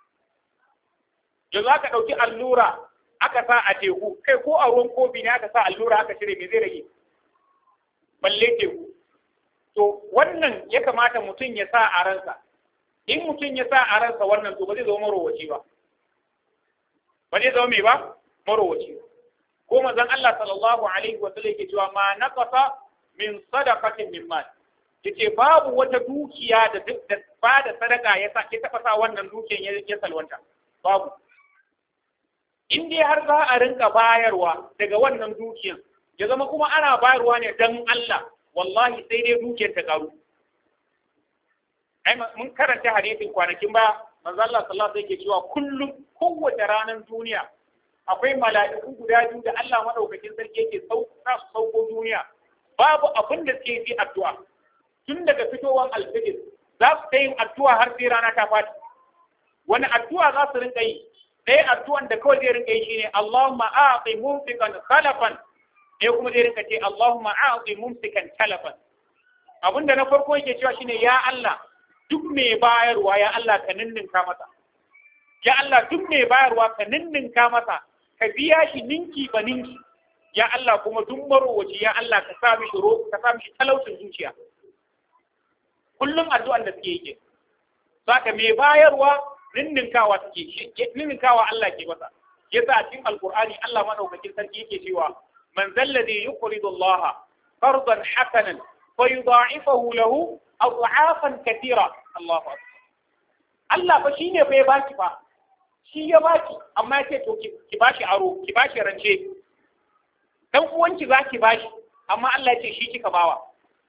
Yanzu aka ɗauki allura aka sa a teku, kai ko a ruwan kofi ne aka sa allura aka cire me zai rage? Balle teku. To wannan ya kamata mutum ya sa a ransa. In mutum ya sa a ransa wannan to ba zai zama marowaci ba. Ba zai zama me ba? Marowaci ba. Ko manzon Allah sallallahu alaihi wa sallam yake cewa ma naqasa min sadaqatin min mal, yace babu wata dukiya da duk da ba da sadaka ya sa ke taba sa wannan dukiyan ya salwanta, babu. In dai har za a rinka bayarwa daga wannan dukiyan ya zama kuma ana bayarwa ne dan Allah, wallahi sai dai dukiyar ta karu. Ai mun karanta hadisin kwanakin ba manzon Allah sallallahu alaihi wa sallam yake cewa kullum kowace ranar duniya akwai mala'iku guda biyu da Allah madaukakin sarki yake sauka su sauko duniya, babu abin da suke yi addu'a tun daga fitowar alfijir za su ta yin addu'a har sai rana ta fadi. Wani addu'a za su rinka yi? Ɗaya addu'an da kawai zai rinka yi shine Allahumma a'ti mumsikan khalafan, ɗaya kuma zai rinka ce Allahumma a'ti mumsikan talafan. Abinda na farko yake cewa shine ya Allah duk mai bayarwa ya Allah ka ninninka masa. Ya Allah duk mai bayarwa ka ninninka masa, ka biya shi ninki ba ninki. Ya Allah kuma duk marowaci ya Allah ka sa mishi ro ka sa mishi talaucin zuciya. Kullum addu'an da suke yi. Saka mai bayarwa ninninkawa suke ninninkawa Allah ke masa. Yasa a cikin Alqur'ani Allah madaukakin sarki yake cewa man zalladhi yuqridu Allah qardan hasanan fa yudha'ifahu lahu adha'afan katira. Allahu akbar. Allah fa shine fa ya baki fa. Shi ya baki amma ya ce to ki bashi aro, ki bashi rance. Dan uwanki za ki bashi amma Allah ya ce shi kika bawa.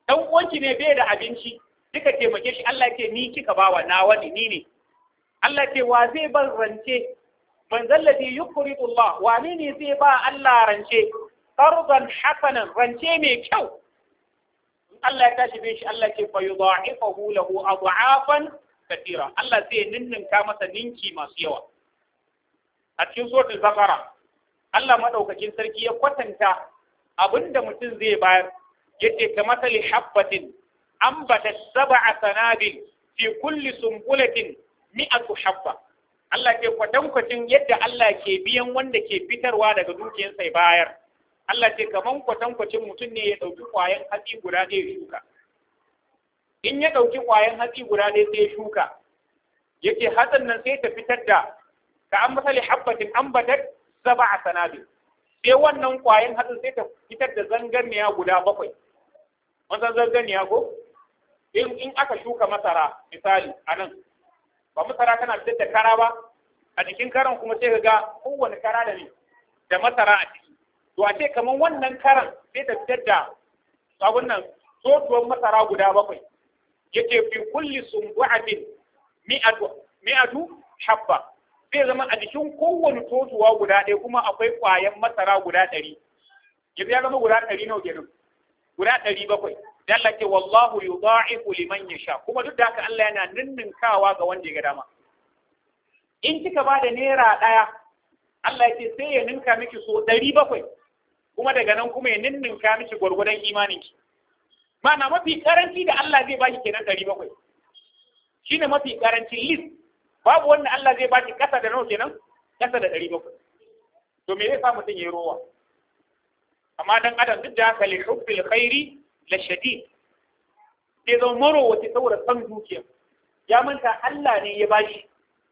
dan uwanki ne bai da abinci kika taimake shi Allah ce ni kika bawa nawa ne ni ne Allah ce wa zai bar rance man zallati yuqridu Allah wa ne zai ba Allah rance qardan hasanan rance mai kyau Allah ya tashi bin shi Allah ce fa yudha'ifahu lahu adha'afan katira Allah zai ninninka masa ninki masu yawa a cikin suratul baqara Allah madaukakin sarki ya kwatanta abinda mutum zai bayar yace kamathali habbatin ambatat sab'a sanabil fi kulli sumbulatin mi'atu habba Allah ke kwatankwacin yadda Allah ke biyan wanda ke fitarwa daga dukiyarsa ya bayar Allah ce kaman kwatankwacin mutum ne ya dauki kwayan hatsi guda ɗaya shuka in ya dauki kwayan hatsi guda ɗaya sai shuka yace hatsin nan sai ta fitar da ka an misali habbatin ambatat sab'a sanabil sai wannan kwayan hatsin sai ta fitar da zangarniya guda bakwai wannan zangarniya ko in in aka shuka masara misali anan ba masara kana fitar da kara ba a cikin karan kuma sai ka ga kowane kara da ne da masara a ciki to a ce kamar wannan karan sai ta fitar da abun nan sotuwar masara guda bakwai yake fi kulli sumbu'atin mi'atu mi'atu habba zai zama a jikin kowane totuwa guda ɗaya kuma akwai ƙwayan masara guda ɗari yanzu ya zama guda ɗari nawa kenan guda ɗari bakwai da Allah ke wallahu yudha'ifu liman yasha kuma duk da haka Allah yana ninninkawa ga wanda ya ga dama in kika ba da naira ɗaya Allah ya ce sai ya ninka miki so ɗari bakwai kuma daga nan kuma ya ninninka miki gwargwadon imaninki ma'ana mafi karanci da Allah zai baki kenan ɗari bakwai shine mafi karanci list babu wanda Allah zai baki kasa da nawa kenan kasa da ɗari bakwai to me zai sa mutum ya yi rowa amma dan adam duk da haka li hubbil khairi la shadid sai zo maro wace saboda san dukiya ya manta Allah ne ya bashi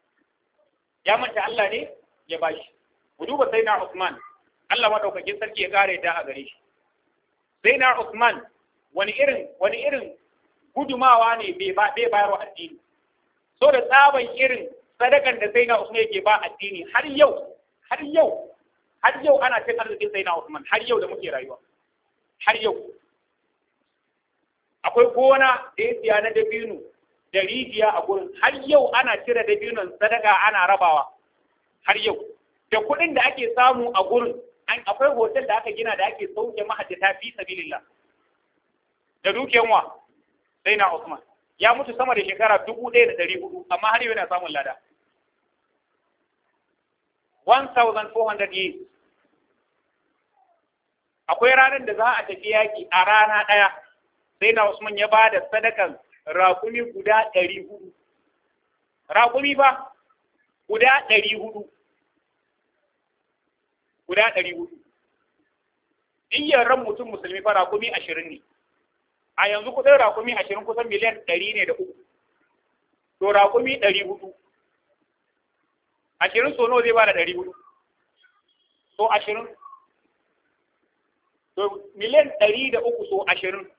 ya manta Allah ne ya bashi ku duba sai na Usman Allah madaukakin sarki ya kare da a gare shi sai na Usman wani irin wani irin gudumawa ne bai ba bai bayarwa addini so da tsaban irin sadakan da sai na Usman yake ba addini har yau har yau har yau ana cin arzikin sai na Usman har yau da muke rayuwa har yau akwai gona da ya siya na dabino da rijiya a gurin har yau ana cire dabinon sadaka ana rabawa har yau da kuɗin da ake samu a gurin akwai hotel da aka gina da ake sauke mahajjata fi sabilillah da dukiyan wa sai na Usman ya mutu sama da shekara dubu ɗaya da ɗari hudu amma har yau yana samun lada one thousand four hundred years akwai ranar da za a tafi yaki a rana ɗaya sai na Usman ya ba da sadakan raƙumi guda ɗari hudu raƙumi ba guda ɗari hudu guda ɗari hudu diyyar ran mutum musulmi fa raƙumi ashirin ne a yanzu kusan raƙumi ashirin kusan miliyan ɗari ne da uku to raƙumi ɗari hudu ashirin so nawa zai ba da ɗari hudu so ashirin to miliyan ɗari da uku so ashirin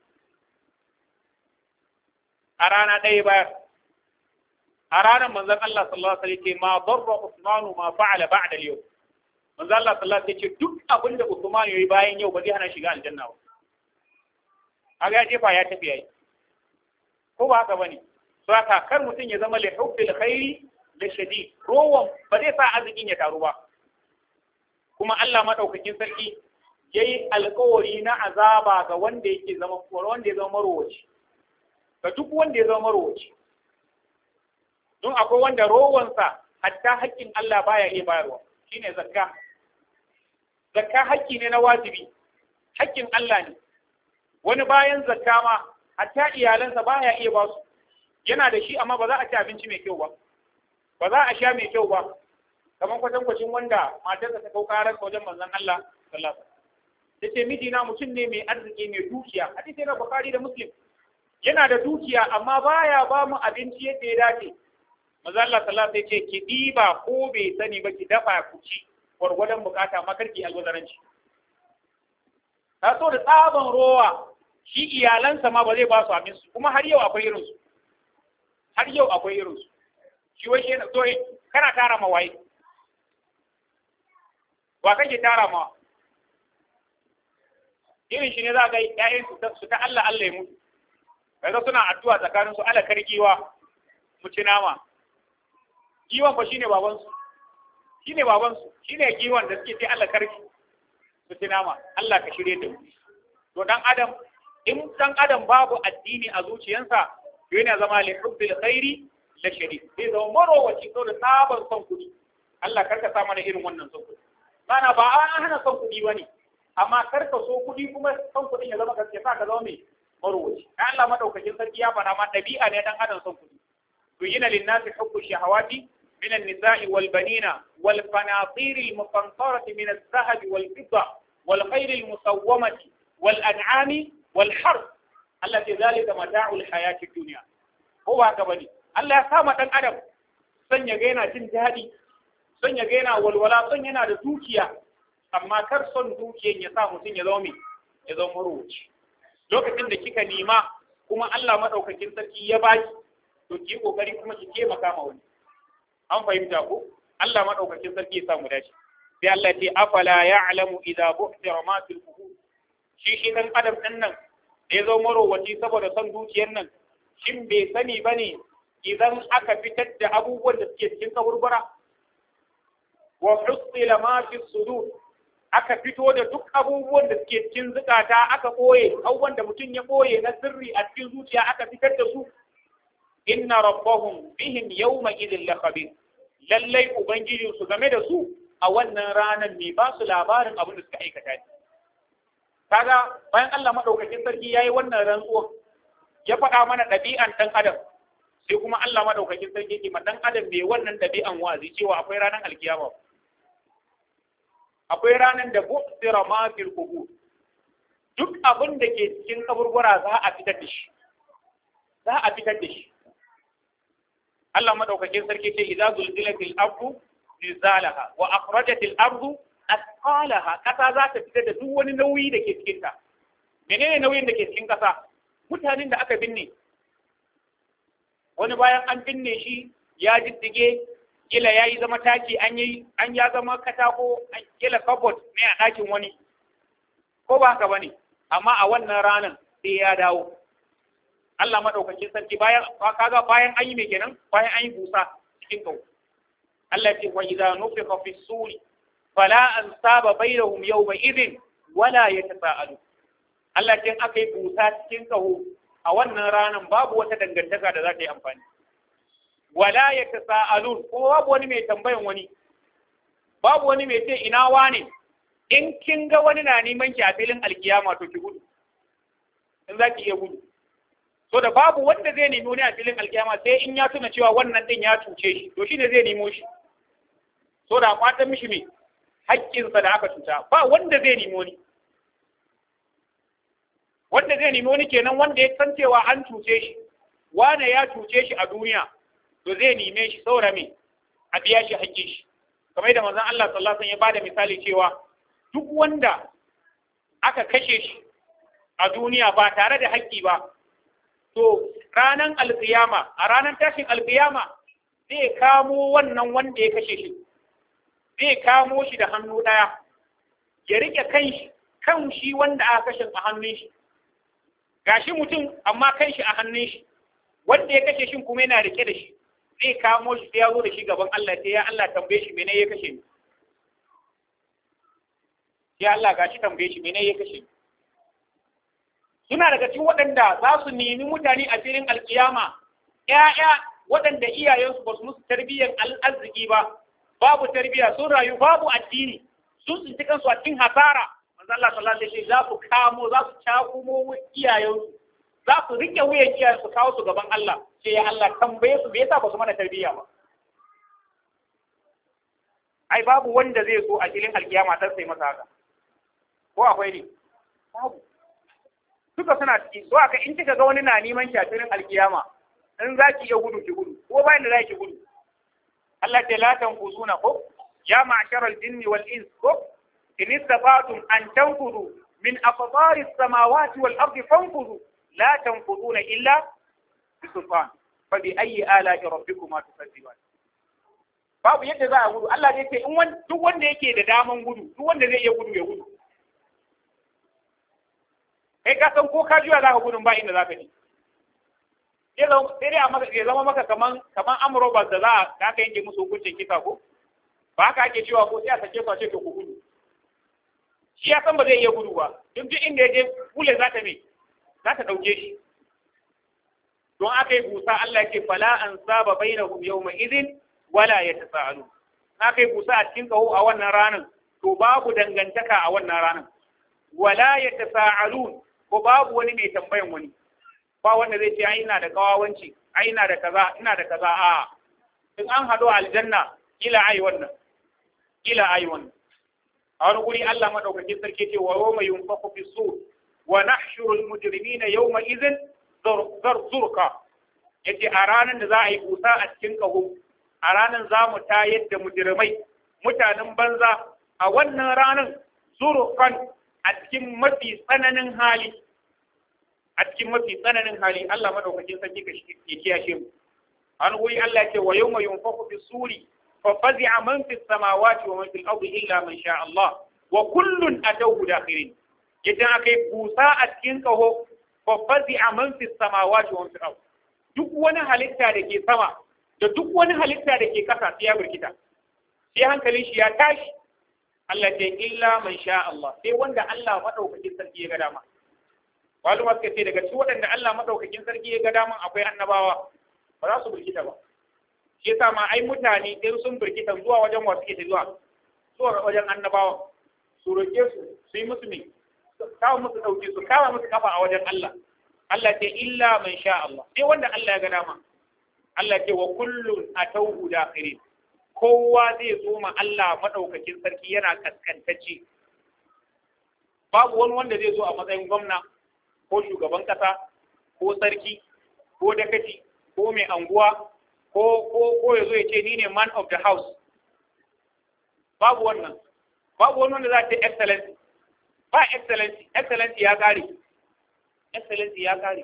a rana ɗaya bayar a ranar manzon Allah sallallahu alaihi wasallam ce ma darra Usmanu ma fa'ala ba'da al-yawm manzon Allah sallallahu alaihi wasallam ce duk abin da Usman yayi bayan yau ba zai hana shiga aljanna ba aga ya jefa ya tafi yayi ko ba haka bane to haka kar mutun ya zama li hubbil khairi la shadid rowan ba zai sa arzikin ya taru ba kuma Allah madaukakin sarki yayi alƙawari na azaba ga wanda yake zama wanda ya zama marowaci ga duk wanda ya zama marowaci don akwai wanda rowansa hatta haƙƙin Allah baya iya bayarwa shine zakka zakka haƙƙi ne na wajibi haƙƙin Allah ne wani bayan zakka ma hatta iyalansa baya iya ba su yana da shi amma ba za a ci abinci mai kyau ba ba za a sha mai kyau ba kamar kwatankwacin wanda matarsa ta kaukarar wajen manzon Allah sallallahu alaihi wasallam tace mijina mutum ne mai arziki mai dukiya hadisi na Bukhari da Muslim yana da dukiya amma baya ba mu abinci yadda ya dace manzo Allah sallallahu alaihi wasallam ce ki diba ko bai sani ba ki dafa ku ci gwargwadon bukata makarki alwazaranci ta so da tsaban rowa shi iyalansa ma ba zai ba su abinci kuma har yau akwai irinsu har yau akwai irinsu shi wai shi so kana tara ma waye wa kake tara ma irin shi ne za ga ƴaƴan su ta Allah Allah ya mutu kaga suna addu'a tsakanin su ala kargiwa mu ci nama. Giwan fa shine baban su shine baban su shine giwan da suke ce Allah karki su ci nama. Allah ka shirye da mu. To dan adam in dan adam babu addini a zuciyarsa yana zama li hubbil khairi la shari sai zama marowaci to da sabon son kudi. Allah karka sa mana irin wannan son kudi. Bana ba an hana son kudi bane amma karka so kudi kuma son kudin ya zama kace sa ka zama mai marowaci. Allah madaukakin sarki ya fara ma dabi'a ne dan adam son kudi. Yujina lin nasi hubbu shahawati من النساء والبنين والقناطير المقنطرة من الذهب والفضة والخيل المسومة والأنعام والحرث التي ذلك متاع الحياة الدنيا. هو هكذا Allah ya sa ma dan adam sanya ga yana jin daɗi sanya ga yana walwala sanya yana da dukiya amma kar son dukiyan ya sa mutum ya zama ya zama marubuci lokacin da kika nima kuma Allah madaukakin sarki ya baki to ki kokari kuma ki taimaka ma wani an fahimta ko Allah madaukakin sarki ya samu dace sai Allah ya ce afala ya'lamu idza bu'thira ma fil qubur shi shi dan adam din nan da ya zo marowaci saboda son dukiyar nan shin bai sani bane idan aka fitar da abubuwan da suke cikin kaburbura wa husila ma fi sudur aka fito da duk abubuwan da suke cikin zukata aka boye abubuwan da mutum ya boye na sirri a cikin zuciya aka fitar da su inna rabbahum bihim yawma idhin la khabir lallai ubangiji su game da su a wannan ranar ne ba su labarin abin da suka aikata ne kaga bayan Allah madaukakin sarki yayi wannan rantsuwa ya faɗa mana ɗabi'an ɗan adam sai kuma Allah madaukakin sarki ke ma dan adam bai wannan dabi'an wazi cewa akwai ranar alkiyama akwai ranar da bu'thira ma fil qubur duk abin da ke cikin kaburbura za a fitar da shi za a fitar da shi Allah madaukakin sarki ce idza zulzilatil ardu zilzalaha wa akhrajatil ardu athqalaha kasa za ta fitar da duk wani nauyi da ke cikin ta menene nauyin da ke cikin kasa mutanen da aka binne wani bayan an binne shi ya diddige kila yayi zama taki an yi an ya zama katako kila cupboard ne a ɗakin wani ko ba haka bane amma a wannan ranar sai ya dawo Allah madaukakin sarki bayan kaga bayan an yi me kenan bayan an yi busa cikin kawo Allah ya ce wa idza nufiqa fi suri fala ansaba bainahum yawma idhin wala yatasaalu Allah ya ce aka yi busa cikin kawo a wannan ranar babu wata dangantaka da za ta yi amfani wala ya tasa'alun ko babu wani mai tambayan wani babu wani mai ce ina wane in kin ga wani na neman ki a filin alkiyama to ki gudu in za ki iya gudu so da babu wanda zai nemi wani a filin alkiyama sai in ya tuna cewa wannan din ya cuce shi to shine zai nemo shi so da kwata mishi me haƙƙinsa da aka cuta ba wanda zai nemo ni wanda zai nemi wani kenan wanda ya san cewa an cuce shi wane ya cuce shi a duniya to zai nime shi saboda me a biya shi haƙƙin shi kamar da manzon Allah sallallahu alaihi wasallam ya bada misali cewa duk wanda aka kashe shi a duniya ba tare da haƙƙi ba to ranan alƙiyama a ranan tashin alƙiyama zai kamo wannan wanda ya kashe shi zai kamo shi da hannu ɗaya ya rike kanshi kan shi wanda aka kashe a hannun shi gashi mutum amma kan shi a hannun shi wanda ya kashe shi kuma yana rike da shi zai kamo shi sai ya zo da shi gaban Allah sai ya Allah tambaye shi mene ya kashe ni ya Allah gashi tambaye shi mene ya kashe ni suna daga cikin waɗanda za su nemi mutane a filin alkiyama ƴaƴa waɗanda iyayensu ba su musu tarbiyyar arziki ba babu tarbiyya sun rayu babu addini sun tsinci kansu a cikin hasara manzo Allah sallallahu alaihi wasallam za su kamo za su cakumo iyayensu za su rike wuyan iyayen su kawo su gaban Allah sai ya Allah tambaye su me yasa ba su mana tarbiyya ba ai babu wanda zai so a filin alkiyama ta sai masa haka ko akwai ne babu duka suna ciki so aka in kika ga wani na neman ki a filin alkiyama in za ki iya gudu ki gudu ko bayan da za ki gudu Allah ta la tanfuzuna ko ya ma'sharal jinni wal ins ko in istata'tum an tanfudu min aqtari as-samawati wal ardi fanfudu la tanfuduna illa bi sultan fa bi ayyi ala'i rabbikuma tukazziban babu yadda za a gudu Allah ya ce in duk wanda yake da daman gudu duk wanda zai iya gudu ya gudu kai ka san ko ka juya za ka gudun ba inda za ka je sai dai a maka ya zama maka kaman kaman amrobas da za a ka yanke musu hukuncin kisa ko ba haka ake cewa ko sai a sake su a ce to ku gudu shi ya san ba zai iya gudu ba duk duk inda ya je kule za ta me za ta ɗauke shi don aka yi busa Allah yake fala an saba bainahum yawma idhin wala yatasaalu aka yi busa a cikin kaho a wannan ranar to babu dangantaka a wannan ranar wala yatasaalun ko babu wani mai tambayan wani ba wanda zai ce ai ina da kawawanci ai ina da kaza ina da kaza a in an hado aljanna ila ai wannan ila ai wannan a wani guri Allah madaukakin sarki ce wa yawma yunfakhu fi sur wa nahshuru al-mujrimina yawma idhin zurka yace a ranar da za a yi kusa a cikin kaho a ranar za mu tayar da mujrimai mutanen banza a wannan ranar zurkan a cikin mafi tsananin hali a cikin mafi tsananin hali Allah madaukakin sarki ka ke kiyashe mu an wuri Allah yake wa yawma yunfakhu fi suri fa fazi'a man fi samawati wa man fil ardi illa man sha Allah wa kullun atawhu dakhirin idan akai busa a cikin kaho fa fazi'a man fi samawati wa man fil ardi duk wani halitta da ke sama da duk wani halitta da ke kasa sai ya burkita sai hankalin shi ya tashi Allah ce illa man sha Allah sai wanda Allah madaukakin sarki ya ga dama maluma suka ce daga cikin waɗanda Allah madaukakin sarki ya ga dama akwai annabawa ba za su burkita ba shi yasa ma ai mutane in sun burkita zuwa wajen wasu ke zuwa zuwa wajen annabawa su roke su su yi musu ne kawo musu dauke su kawo musu kafa a wajen Allah Allah ce illa man sha Allah sai wanda Allah ya ga dama Allah ce wa kullun atawhu dakhirin kowa zai zo ma Allah madaukakin sarki yana kaskantacce babu wani wanda zai zo a matsayin gwamna ko shugaban kasa ko sarki ko dakaci ko mai anguwa ko ko ko yazo ya ce ni ne man of the house babu wannan babu wani wanda za ta excellency ba excellency excellency ya kare excellency ya kare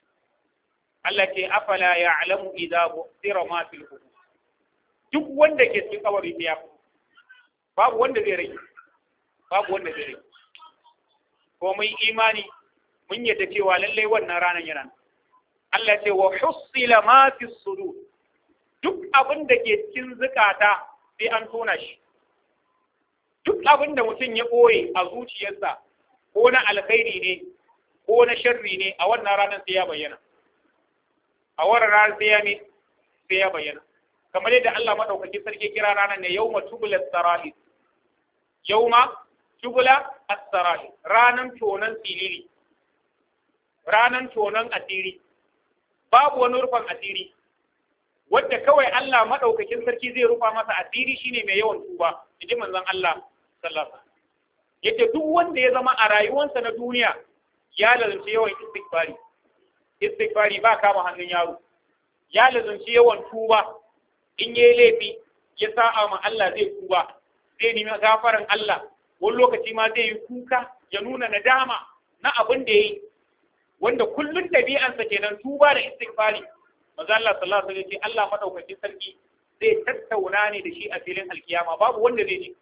Allah ce afala ya'lamu idza bu'thira ma fil qubur duk wanda ke cikin kabari ya babu wanda zai rage babu wanda zai rage ko mun imani mun yadda cewa lallai wannan ranar yana Allah ce wa hussila ma fi sudur duk abin da ke cikin zukata sai an tona shi duk abin da mutum ya ɓoye a zuciyarsa ko na alkhairi ne ko na sharri ne a wannan ranar sai ya bayyana a wannan ranar sai ya ne sai ya bayyana kamar yadda Allah madaukakin sarki kira ranar ne yawma tubula as-sarahir yawma tubula as-sarahir ranan tonan silili ranan tonan asiri babu wani rufan asiri wadda kawai Allah madaukakin sarki zai rufa masa asiri shine mai yawan tuba inji manzon Allah sallallahu alaihi wasallam yace duk wanda ya zama a rayuwarsa na duniya ya lazumci yawan istighfari istighfari ba kama hannun yaro ya lazumci yawan tuba in yi laifi ya sa'a ma Allah zai tuba zai nemi gafaran Allah wani lokaci ma zai yi kuka ya nuna nadama na abin da yayi wanda kullun tabi'ansa kenan tuba da istighfari manzo Allah sallallahu alaihi wasallam Allah madaukakin sarki zai tattauna ne da shi a filin alkiyama babu wanda zai ji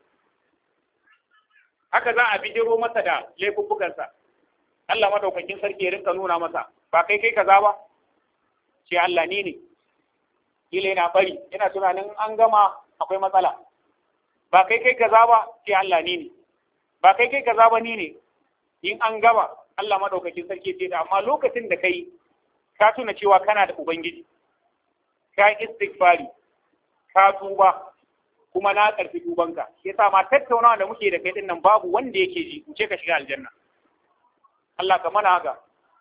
haka za a bijiro masa da laifuffukansa Allah madaukakin sarki ya rinka nuna masa ba kai kai kaza ba ce Allah ni ne kila yana bari yana tunanin an gama akwai matsala ba kai kai kaza ba ce Allah ni ne ba kai kai kaza ba ni ne in an gama Allah madaukakin sarki ce da amma lokacin da kai ka tuna cewa kana da ubangiji ka istighfari ka tuba kuma na karfi tubanka shi yasa ma tattaunawa da muke da kai din nan babu wanda yake ji in ce ka shiga aljanna Allah ka mana haka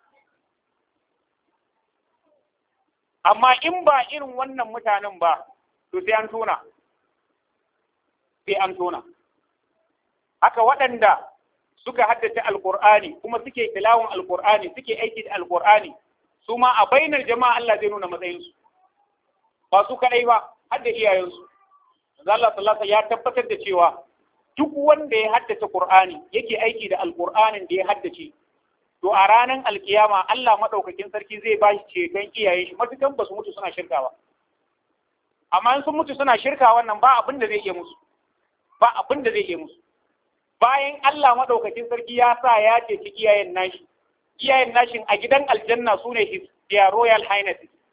amma in ba irin wannan mutanen ba to sai an tona sai an tona haka waɗanda suka haddace alqur'ani kuma suke tilawun alqur'ani suke aiki da alqur'ani su ma a bainar jama'a Allah zai nuna matsayinsu ba su kadai ba har da iyayensu Allah sallallahu alaihi ya tabbatar da cewa duk wanda ya haddace Qur'ani yake aiki da alqur'anin da ya haddace to a ranar alkiyama Allah madaukakin sarki zai ba shi ceton iyayen shi matukan ba su mutu suna shirkawa amma in sun mutu suna shirka wannan ba abin da zai iya musu ba abin da zai iya musu bayan Allah madaukakin sarki ya sa ya ceci iyayen nashi iyayen nashin a gidan aljanna sune his their royal highness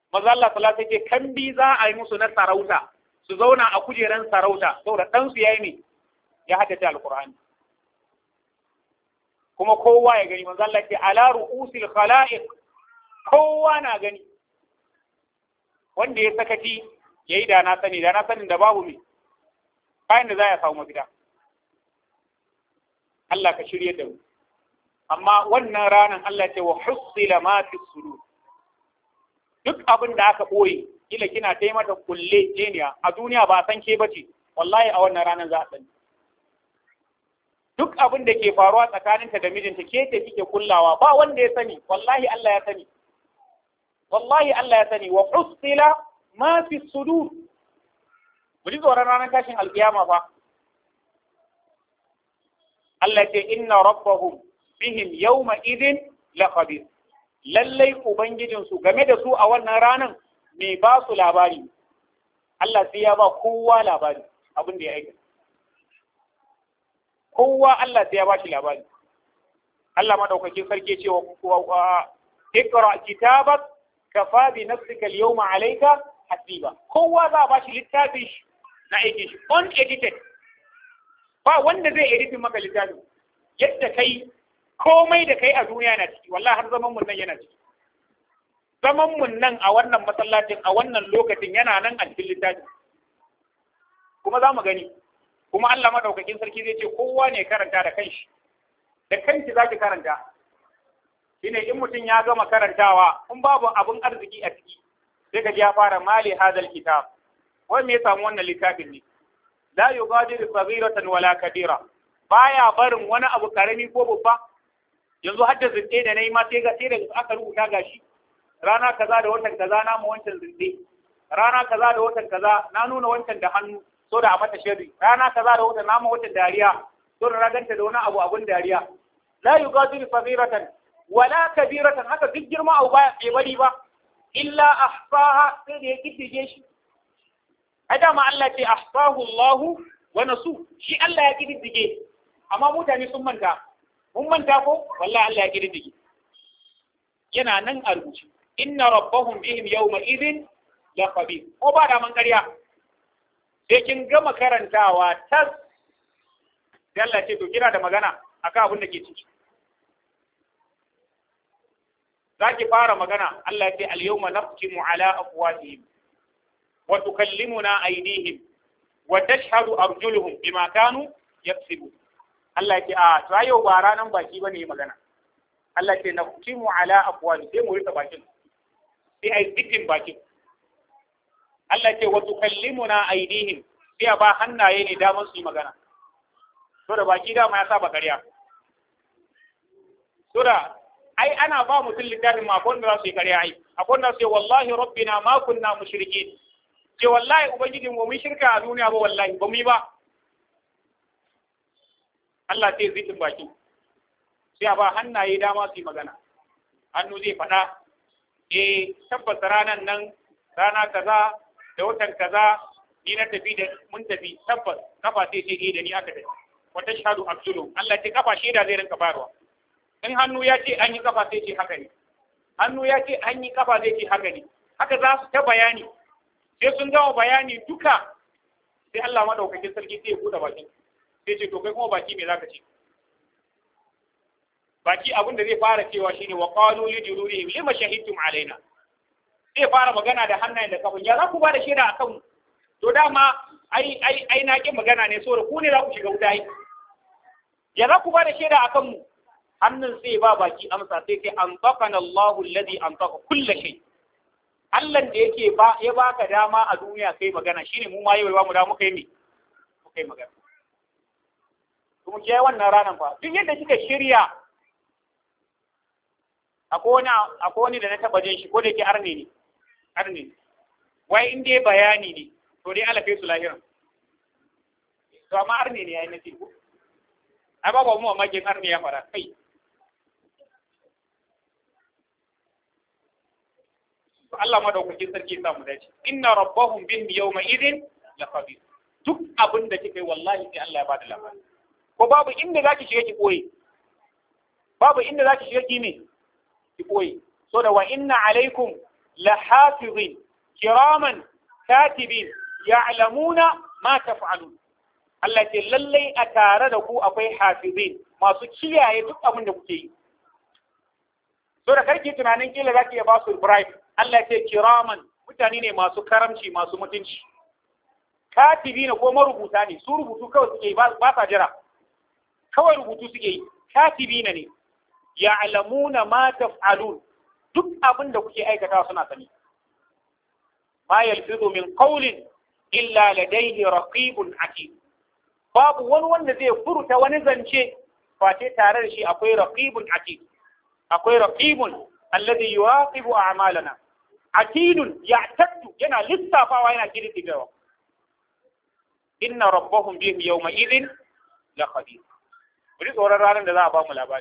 maza Allah sallallahu alaihi wasallam kan bi za a yi musu na sarauta su zauna a kujeran sarauta saboda dan su yayi ne ya haddace alqur'ani kuma kowa ya gani manzo Allah ce ala ru'usil khalaiq kowa na gani wanda ya sakaci yayi da na sani da na sanin da babu me bayan da za ya samu mafita Allah ka shirye da mu amma wannan ranan Allah ce wa husila ma fi sudur duk abin da aka boye kila kina tai mata kulle jeniya a duniya ba san ke bace wallahi a wannan ranan za a sani duk abin da ke faruwa tsakaninta da mijinta ke ce kike kullawa ba wanda ya sani wallahi Allah ya sani wallahi Allah ya sani wa husila ma fi sudur mu ji tsoron ranar tashin alkiyama fa Allah ce inna rabbahum bihim yawma idin la khabir lallai ubangijin su game da su a wannan ranan me ba su labari Allah sai ya ba kowa labari abin da ya aika kowa Allah sai ya ba shi labari Allah madaukakin sarki ce wa ikra kitabak kafa bi nafsika al-yawma alayka hasiba kowa za a ba shi littafin shi na aikin shi unedited ba wanda zai editin maka littafin yadda kai komai da kai a duniya na ciki wallahi har zaman mun nan yana ciki zaman mun nan a wannan masallacin a wannan lokacin yana nan a cikin littafin kuma za mu gani kuma Allah madaukakin sarki zai ce kowa ne karanta da kanshi da kanki zaki karanta shine in mutum ya gama karantawa in babu abun arziki a ciki sai ka ji ya fara mali hadal kitab wai me ya samu wannan littafin ne la yughadiru saghiratan wala kabira baya barin wani abu karami ko babba yanzu har da zinde da nayi ma sai ga sai da aka rubuta gashi rana kaza da watan kaza na mu wancan zinde rana kaza da watan kaza na nuna wancan da hannu so da a mata sharri rana kaza da watan na mu watan dariya so da raganta da wani abu abun dariya la yughadiru saghiratan wala kabiratan haka duk girma abu ba bai bari ba illa ahsaha sai da ya kiddige shi adama Allah ce ahsahu Allah wa nasu shi Allah ya kiddige amma mutane sun manta mun manta ko wallahi Allah ya kiddige yana nan a rubuce inna rabbahum bihim yawma idhin la khabir ko ba da man ƙarya sai kin gama karantawa tas sai Allah ce to kina da magana akan abin da ke ciki zaki fara magana Allah ya ce al-yawma naftimu ala afwahihim wa tukallimuna aydihim wa tashhadu arjuluhum bima kanu yaksibun Allah ya ce a to yau ba ranan baki bane magana Allah ya ce naftimu ala afwahihim sai mu rika bakin sai ai zikin bakin Allah ya ce wa tukallimuna aydihim sai ba hannaye ne damar su yi magana to da baki dama ya saba ƙarya to da ai ana ba mutum littafin ma akwai wanda za su yi ƙarya ai akwai wanda su yi wallahi rabbina ma kunna mushrikin ce wallahi ubangijin mu mun shirka a duniya ba wallahi ba mu yi ba Allah sai zikin baki sai ba hannaye dama su yi magana hannu zai faɗa eh tabbata ranan nan rana kaza da watan kaza ni na tafi da mun tafi tabbas kafa sai sai da ni aka tafi wata shahadu abdulu Allah ce kafa shaida zai rinka bayarwa in hannu ya ce an yi kafa sai ce haka ne hannu ya ce an yi kafa zai ce haka ne haka za su ta bayani sai sun gama bayani duka sai Allah madaukakin sarki sai ya buɗe baki sai ce to kai kuma baki me zaka ce baki abin da zai fara cewa shine wa qalu li jururihim lima shahidtum alaina zai fara magana da hannayen da kafin ya za ku ba da shaida akan mu to dama ai ai ai na ki magana ne saboda ku ne za ku shiga wuta ai ya za ku ba da shaida akan mu hannun sai ba baki amsa sai sai an taqana Allahu alladhi antaqa kull shay Allah da yake ba ya baka dama a duniya kai magana shine mu ma yau ba mu da muka yi me muka yi magana kuma ke wannan ranan fa duk yadda kika shirya akwai wani akwai wani da na taba jin shi ko da yake arne ne arne wai in dai bayani ne to dai Allah kai su lahiran to amma arne ne yayin nake ko ai ba ba mu mamakin arne ya fara kai Allah madaukakin sarki ya samu dace inna rabbahum bihim yawma idhin la khabir duk abin da kike wallahi sai Allah ya bada labari ko babu inda zaki shiga ki koyi babu inda zaki shiga ki me ki koyi so da wa inna alaikum lahafizin kiraman katibin ya'lamuna ma taf'alun Allah ce lallai a tare da ku akwai hafizin masu kiyaye duk abin da kuke yi so da karki tunanin kila zaki ya ba su bribe Allah ce kiraman mutane ne masu karamci masu mutunci katibina ko marubuta ne su rubutu kawai suke yi ba sa jira kawai rubutu suke yi katibina ne ya'lamuna ma taf'alun duk abin da kuke aikata suna sani ma yalfizu min qawlin illa ladayhi raqibun atid babu wani wanda zai furta wani zance face tare da shi akwai raqibun atid akwai raqibun alladhi yuwaqibu a'malana atidun ya'taddu yana lissafawa yana kididdigawa inna rabbahum bihim yawma idhin la khabir wani tsoron ranar da za a ba mu labari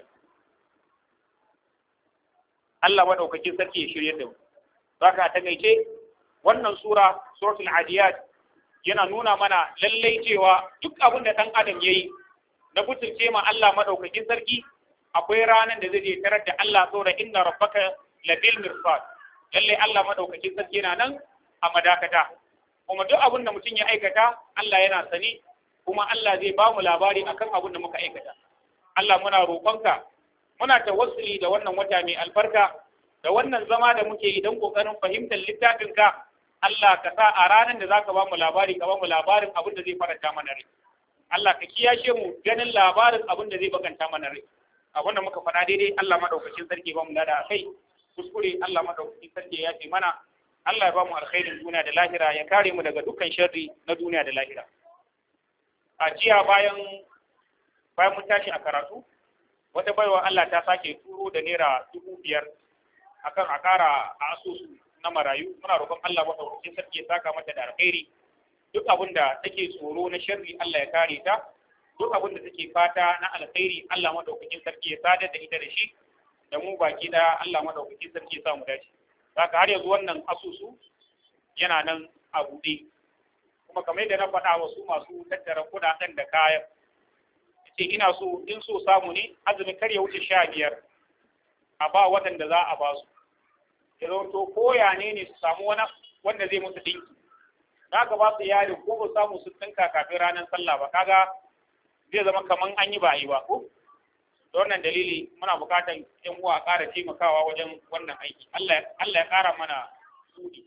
Allah madaukakin sarki ya shirye da mu zaka a takaice wannan sura suratul adiyat yana nuna mana lallai cewa duk abin da dan adam yayi na butulce ma Allah madaukakin sarki akwai ranar da zai je tarar da Allah saboda inna rabbaka labil mirsad lallai Allah madaukakin sarki yana nan a madakata kuma duk abin da mutum ya aikata Allah yana sani kuma Allah zai ba mu labari akan abin da muka aikata Allah muna roƙonka muna tawassuli da wannan wata mai albarka da wannan zama da muke idan kokarin fahimtar littafinka Allah ka sa a ranar da zaka ba mu labari ka ba mu labarin abin da zai faranta mana rai Allah ka kiyashe mu ganin labarin abin da zai bakanta mana rai abin da muka faɗa daidai Allah madaukakin sarki ba mu lada kai kuskure Allah madaukakin sarki ya ce mana Allah ya ba mu alkhairin duniya da lahira ya kare mu daga dukkan sharri na duniya da lahira a jiya bayan bayan mun tashi a karatu wata baiwa Allah ta sake turo da naira dubu biyar akan a kara a asusu na marayu muna roƙon Allah madaukakin sarki ya saka mata da alkhairi duk abin da take tsoro na sharri Allah ya kare ta duk abin da take fata na alkhairi Allah madaukakin sarki ya sadar da ita da shi da mu baki da Allah madaukakin sarki ya sa mu dace saka har yanzu wannan asusu yana nan a buɗe kuma kamar yadda na faɗa wasu masu tattara kuɗaɗen da kayan ce ina so in so samu ne azumi kar ya wuce sha biyar a ba waɗanda za a ba su ya to koya ne ne su samu wani wanda zai musu dinki za ka ba su yari ko ba samu su dinka kafin ranar sallah ba kaga zai zama kaman an yi ba yi ba ko da wannan dalili muna buƙatar yan uwa ƙara taimakawa wajen wannan aiki Allah Allah ya ƙara mana sudi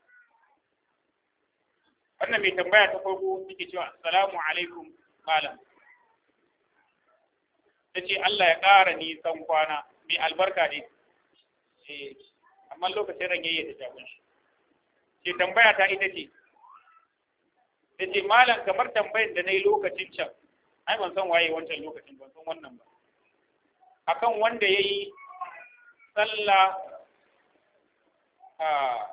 wannan mai tambaya ta farko take cewa assalamu alaikum malam tace Allah ya ƙara nisan kwana mai albarka ne eh amma lokacin ran yayi da jabun shi ce tambaya ta ita ce tace malam kamar tambayar da nayi lokacin can ai ban san waye wancan lokacin ban san wannan ba akan wanda yayi sallah a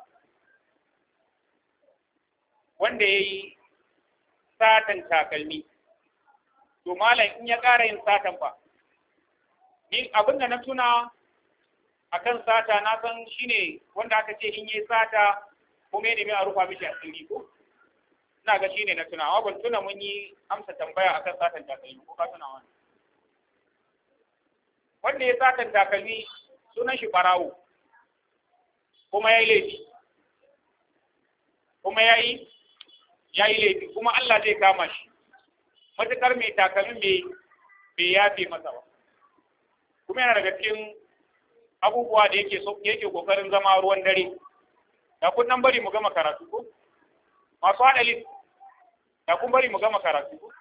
wanda yayi satan takalmi to malam in ya ƙara yin satan fa ni abin da na tuna akan sata na san shine wanda aka ce in yi sata kuma ya nemi a rufa mishi asiri ko ina ga shine na tuna amma ban tuna mun yi amsa tambaya akan satan takalmi ko ka tuna wani wanda ya satan takalmi sunan shi barawo kuma yayi laifi kuma yayi yayi laifi kuma Allah zai kama shi matakar mai takalmin bai bai yafe masa ba kuma yana daga cikin abubuwa da yake so yake kokarin zama ruwan dare da kun nan bari mu gama karatu ko masu hada list da kun bari mu gama karatu ko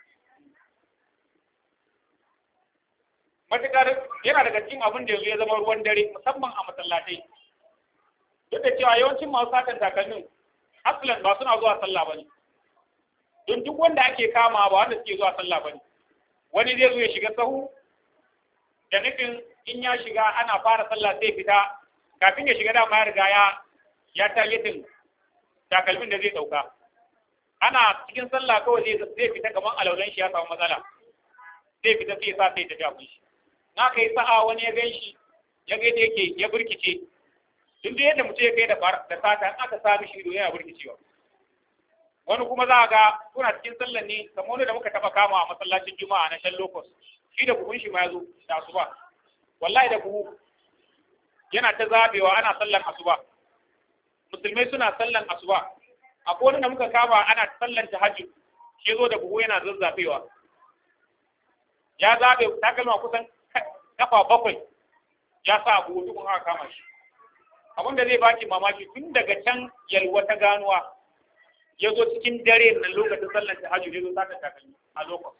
matakar yana daga cikin abin da yanzu ya zama ruwan dare musamman a masallatai duk da cewa yawancin masu satan takalmin aslan ba suna zuwa sallah bane don duk wanda ake kama ba wanda suke zuwa sallah bane wani zai zo ya shiga sahu da nufin in ya shiga ana fara sallah sai fita kafin ya shiga dama ya riga ya ya targetin takalmin da zai dauka ana cikin sallah kawai zai zai fita kamar alaulan shi ya samu matsala zai fita sai sa sai ta jabu shi na kai sa'a wani ya gan shi ya ga yadda yake ya burkice duk da yadda mutum ya kai da da sata in aka sa mishi ido yana burkicewa wani kuma za a ga kuna cikin sallan ne kamar wani da muka taba kama a masallacin juma'a na shan lokos shi da buhun shi ma ya zo da asuba wallahi da buhu yana ta zabewa ana sallan asuba musulmai suna sallan asuba akwai wani da muka kama ana sallan tahajjud shi zo da buhu yana zazzafewa ya zabe takalma kusan kafa bakwai ya sa buhu duk aka kama shi abin da zai baki mamaki tun daga can yalwa ta ganuwa ya zo cikin dare na lokacin sallan tahajjud ya zo saka takalmi a lokacin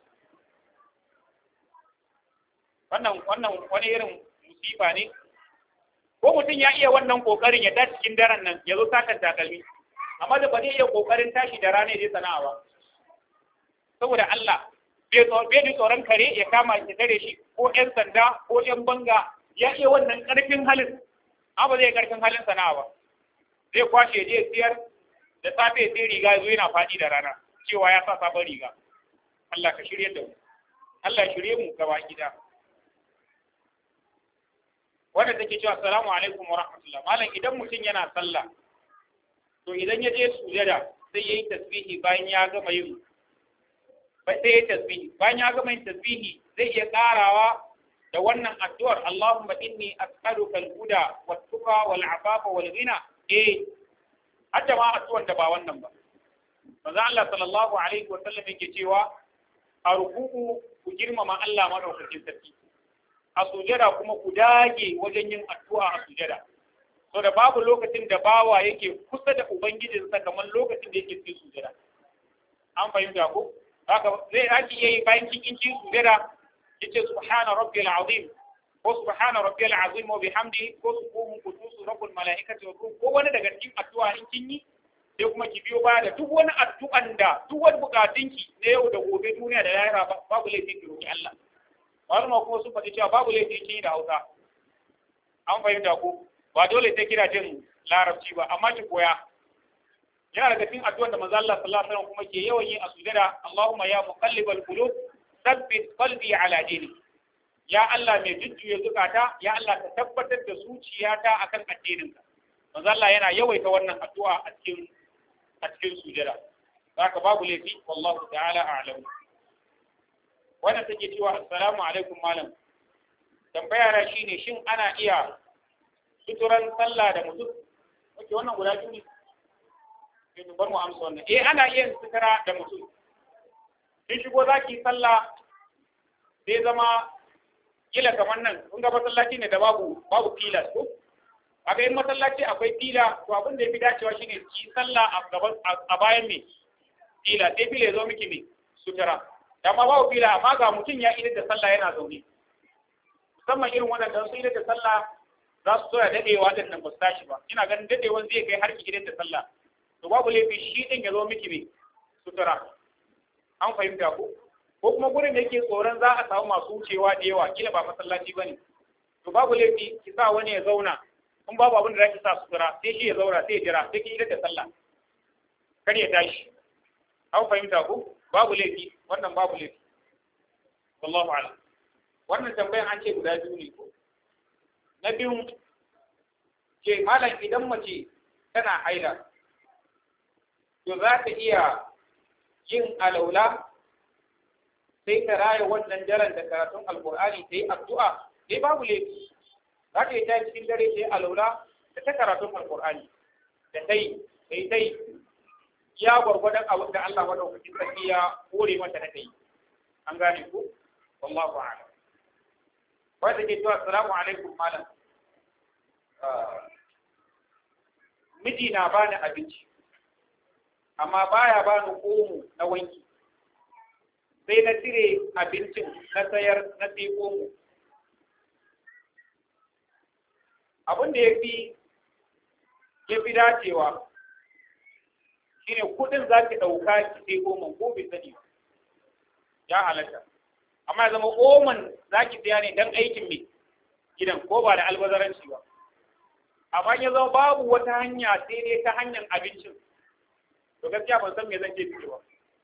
wannan wannan wani irin musifa ne ko mutum ya iya wannan kokarin ya tashi cikin daren nan ya zo sakan takalmi amma da ba zai iya kokarin tashi da rana ya sana'a ba saboda Allah bai da tsoron kare ya kama ya tare shi ko ƴan sanda ko ƴan banga ya iya wannan karfin halin amma zai karfin halin sana'a ba zai kwashe je siyar da safe sai riga zo yana faɗi da rana cewa ya sa sabon riga Allah ka shirye da mu Allah ya shirye mu gaba gida wanda take cewa assalamu alaikum wa rahmatullah malam idan mutum yana sallah to idan ya je sujada sai yayi tasbihi bayan ya gama yin ba sai yayi tasbihi bayan ya gama yin tasbihi zai iya karawa da wannan addu'ar Allahumma inni as'aluka al-huda wat-tuqa wal-'afafa wal-ghina eh hatta ma addu'ar da ba wannan ba manzo Allah sallallahu alaihi wa sallam yake cewa a ruku'u ku girmama Allah madaukakin sarki a sujada kuma ku dage wajen yin addu'a a sujada so da babu lokacin da bawa yake kusa da ubangijinsa kamar lokacin da yake cikin sujada an fahimta ko haka zai haki yayi bayan cikin cikin sujada yace subhana rabbil azim ko subhana rabbil azim wa bihamdihi ko subhanahu qudus rabbul malaikati wa ko wani daga cikin addu'a in kin yi sai kuma ki biyo baya da duk wani addu'an da duk wani bukatunki na yau da gobe duniya da lahira babu laifin ki roki Allah malama kuma sun faɗi cewa babu laifi kin yi da Hausa an fahimta ko ba dole sai kira jin larabci ba amma ki koya yana daga cikin addu'ar da manzo Allah sallallahu alaihi wasallam kuma ke yawan yi a sujada Allahumma ya muqallibal qulub thabbit qalbi ala dinik ya Allah mai jujjuya zukata ya Allah ka tabbatar da zuciyata akan addininka manzo Allah yana yawaita wannan addu'a a cikin a cikin sujada haka babu laifi wallahu ta'ala a'lam wannan take cewa assalamu alaikum malam tambaya na shine shin ana iya suturan sallah da mutum oke wannan guda biyu ne sai mu bar mu amsa wannan eh ana iya sutura da mutum kin shigo zaki sallah sai zama kila kamar nan kun ga masallaci ne da babu babu pillars ko kaga in masallaci akwai pila to abin da yafi dacewa shine ki sallah a gaban a bayan me pila sai pila ya zo miki ne sutura amma babu pila amma ga mutum ya idar da sallah yana zaune musamman irin wannan dan su idar da sallah za su soya dadewa din nan ba su tashi ba ina ganin dadewan zai kai har ki idar da sallah to babu laifi shi din ya zo miki ne sutura an fahimta ko ko kuma gurin da yake tsoron za a samu masu wucewa da yawa kila ba masallaci bane to babu laifi ki sa wani ya zauna in babu abin da zaki sa sutura sai shi ya zauna sai ya jira sai ki idar da sallah kar ya tashi an fahimta ko babu laifi wannan babu laifi wallahu a'lam wannan tambayan an ce guda biyu ne ko na biyu ce malam idan mace tana haila to za ta iya yin alaula sai ta raya wannan daren da karatun alkur'ani ta yi addu'a sai babu laifi za ta yi ta cikin dare ta yi alaula da ta karatun alkur'ani da ta yi sai ta yi ya gwargwadon abin da Allah madaukakin sarki ya kore mata na ta yi an gane ku wallahu a'lam wanda ke cewa assalamu alaikum malam miji na bani abinci amma baya bani omo na wanki sai na cire abincin na sayar na sai omo abin da ya fi ya fi dacewa shine kudin za ki ɗauka ki sai omo ko bai sani ba ya halatta amma ya zama oman za ki saya ne don aikin mai gidan ko ba da albazaranci ba amma ya zama babu wata hanya sai dai ta hanyar abincin to gaskiya ban san me zan ce ba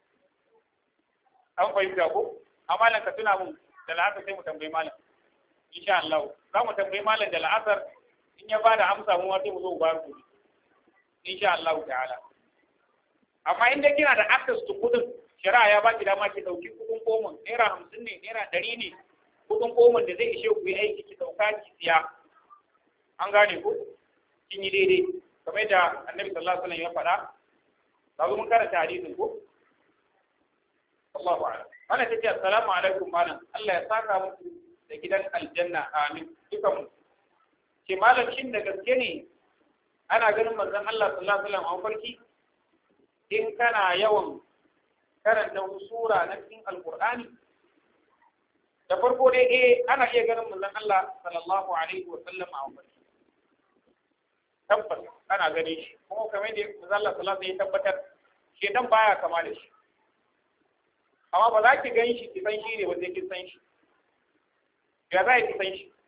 an fahimta ko amma nan ka tuna mun da la'asar sai mu tambayi malam insha Allah za mu tambayi malam da la'asar in ya bada amsa mu sai mu zo mu ba ku insha Allah ta'ala amma in dai kina da access to kudin shari'a ya baki dama ki dauki kudin komon naira hamsin ne naira ɗari ne kudin komon da zai ishe ku yi aiki ki dauka ki siya an gane ku kin yi daidai kamar da annabi sallallahu alaihi wasallam ya faɗa ba mun karanta hadisin ko Allahu a'lam ana tace assalamu alaikum malam Allah ya saka muku da gidan aljanna amin dukan mu ke malam shin da gaske ne ana ganin manzon Allah sallallahu alaihi wasallam a farki in kana yawan karanta sura na cikin alqur'ani da farko dai eh ana iya ganin manzon Allah sallallahu alaihi wasallam a farki tabbas ana gane shi kuma kamar da manzon Allah sallallahu alaihi wasallam ya tabbatar shedan baya kama da shi amma ba za ki gan shi ki san shi ne wanda ki san shi ya za ki san shi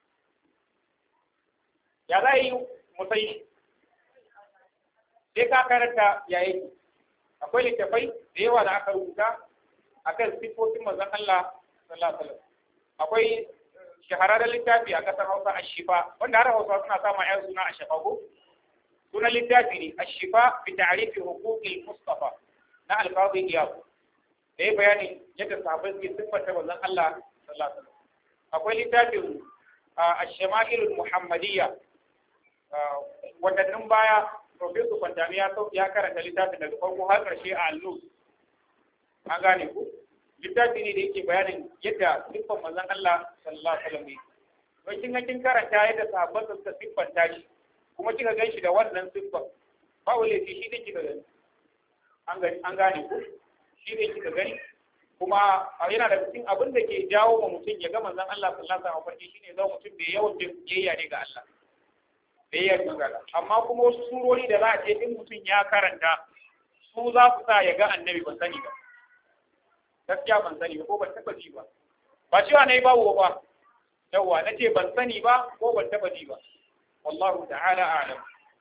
ya za yi mu san shi sai ka karanta ya yake akwai littafai da yawa da aka rubuta akan sifofin manzon Allah sallallahu alaihi wasallam akwai shahararren littafi a kasar Hausa Ashifa wanda har Hausa suna samun ayan suna Ashifa ko sunan littafi ne Ashifa bi ta'rifi huquqil Mustafa na al-Qadi Iyad da ya bayani yadda sahabbai suke siffanta manzon Allah sallallahu alaihi wasallam akwai littafin Ash-Shama'il Muhammadiyya wadannan baya Professor Kwantami ya ya karanta littafin daga farko har ƙarshe a allo an gane ku littafi ne da yake bayanin yadda siffan manzon Allah sallallahu alaihi wasallam wai kin ga kin karanta yadda sahabban suka siffanta shi kuma kika gan shi da wannan siffan ba wale shi ne kika gani an gani an gane ku shi ne kika gani kuma yana da cikin abin da ke jawo wa mutum ya ga manzon Allah sallallahu alaihi wasallam shine zama mutum da yawan biyayya ne ga Allah biyayya ga Allah amma kuma wasu surori da za a ce in mutum ya karanta su za su sa ya ga annabi ban sani ba gaskiya ban sani ba ko ban taba ji ba ba cewa nayi bawo ba yawa nace ban sani ba ko ban taba ji ba wallahu ta'ala a'lam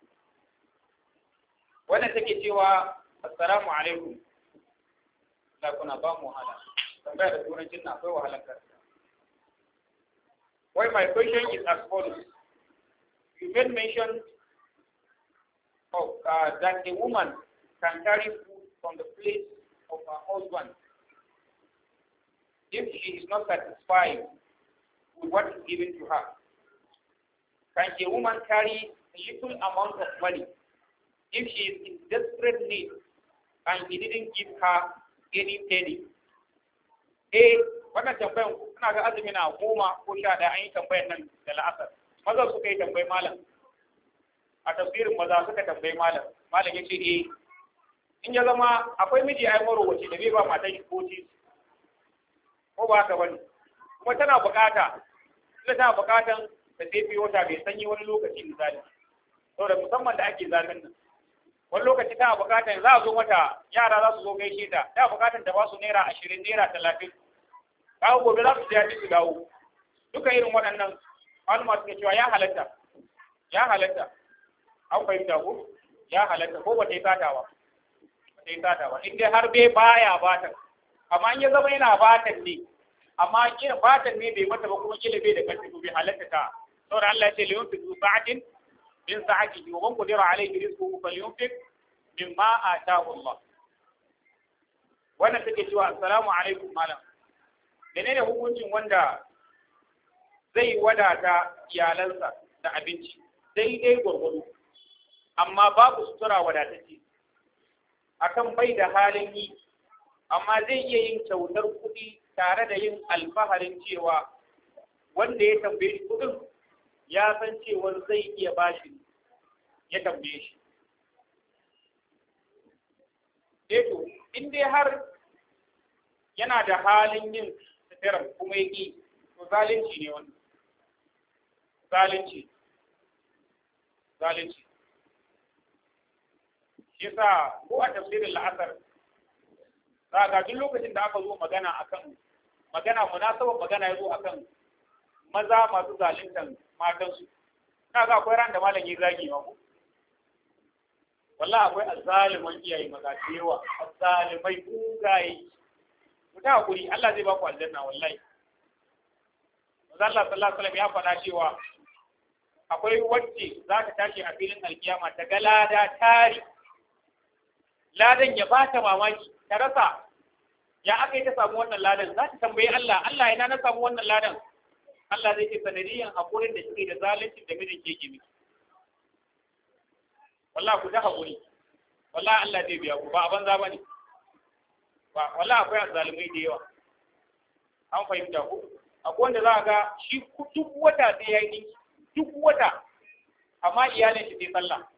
wannan take cewa assalamu alaikum da kuna ba mu wahala tambaya da turancin na akwai wahalar karanta why my question is as follows you made mention of uh, that a woman can carry food from the place of her husband if she is not satisfied with what is given to her. Can a woman carry a little amount of money if she is in desperate need and he didn't give her any penny? Eh, wannan tambayan ina ga azumi na goma ko sha da an yi tambayan nan da la'asar. Maza suka yi tambayi malam. A tafsirin maza suka tambayi malam. Malam ya ce eh, in ya zama akwai miji ai marowaci da bai ba matan shi ko ci ko ba haka bane. Kuma tana bukata, ita tana bukatan da sai fi wata bai sanyi wani lokaci misali. Saboda musamman da ake zafin nan. Wani lokaci tana bukatan za a zo mata yara za su zo gaishe ta, tana bukatan ta ba su naira ashirin naira talatin. Kawo gobe za su je su dawo. Duka irin waɗannan malama suka cewa ya halatta. Ya halatta. An fahimta ko? Ya halatta ko ba ta yi satawa. Ba ta yi satawa. In dai har bai baya batan. Amma in ya zama yana batan ne. Amma kila batan ne bai mata ba kuma kila bai da kanti bai halatta ta. Saboda Allah ya ce liyun fi sa'atin min sa'atihi wa man qadira alayhi rizquhu falyunfiq mimma ataahu Allah. Wannan take cewa assalamu alaikum malam. Menene hukuncin wanda zai wadata iyalansa da abinci daidai gwargwado amma babu sutura wadatacce akan bai da halin yi amma zai iya yin kyautar kuɗi tare da yin alfaharin cewa wanda ya tambaye shi kuɗin ya san cewa zai iya bashi ya tambaye shi. Eto, in dai har yana da halin yin sutura kuma ya ƙi, to zalunci ne wannan. Zalunci. Zalunci. Shi sa ko a tafsirin la'asar, za ga duk lokacin da aka zo magana akan magana munasabar magana ya zo akan maza masu zaluntan matansu. Ka ga akwai ran da malam ya zagi ma ku. Wallahi akwai azzaliman iyaye maza da yawa, azzalimai kugaye. Ku ta hakuri, Allah zai ba ku aljanna wallahi. Allah sallallahu alaihi wasallam ya faɗa cewa akwai wacce za ta tashi a filin alkiyama ta ga lada tari. Ladan ya ba ta mamaki, ta rasa ya aka yi ta samu wannan ladan, za ta tambayi Allah, Allah ina na samu wannan ladan. Allah zai ce sanadiyan haƙurin da suke da zalunci da mijin ke gimi. wallahi ku ta haƙuri, wallahi Allah zai biya ku ba a banza bane ba, wallahi akwai azzalumai da yawa an fahimta ku. Akwai wanda za ga shi duk wata sai ya yi duk wata, amma iyalin shi sai sallah,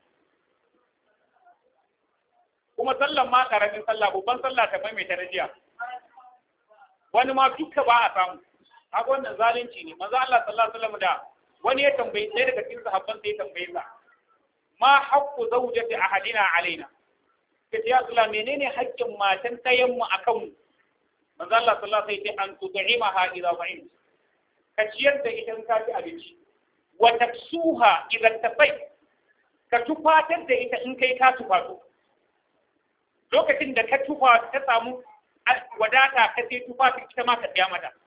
kuma sallan ma karamin sallah, babban sallah ta mai ta jiya, wani ma duka ba a samu. Haka wannan zalunci ne. Manzo Allah sallallahu alaihi wasallam da wani ya tambayi sai daga cikin sahabban sai ya tambaye sa, ma haqqu zawjati ahadina alaina, kace ya Allah menene haƙƙin matan ɗayan mu akan mu? Manzo Allah sallallahu alaihi wasallam sai an tud'imaha idza ba'in, ka ciyar da ita in ka ci abinci, wa taksuha idan tafai, ka tufatar da ita in kai ka tufatu. Lokacin da ka tufa ta samu wadata ka sai tufafi ita ma ka tsaya mata.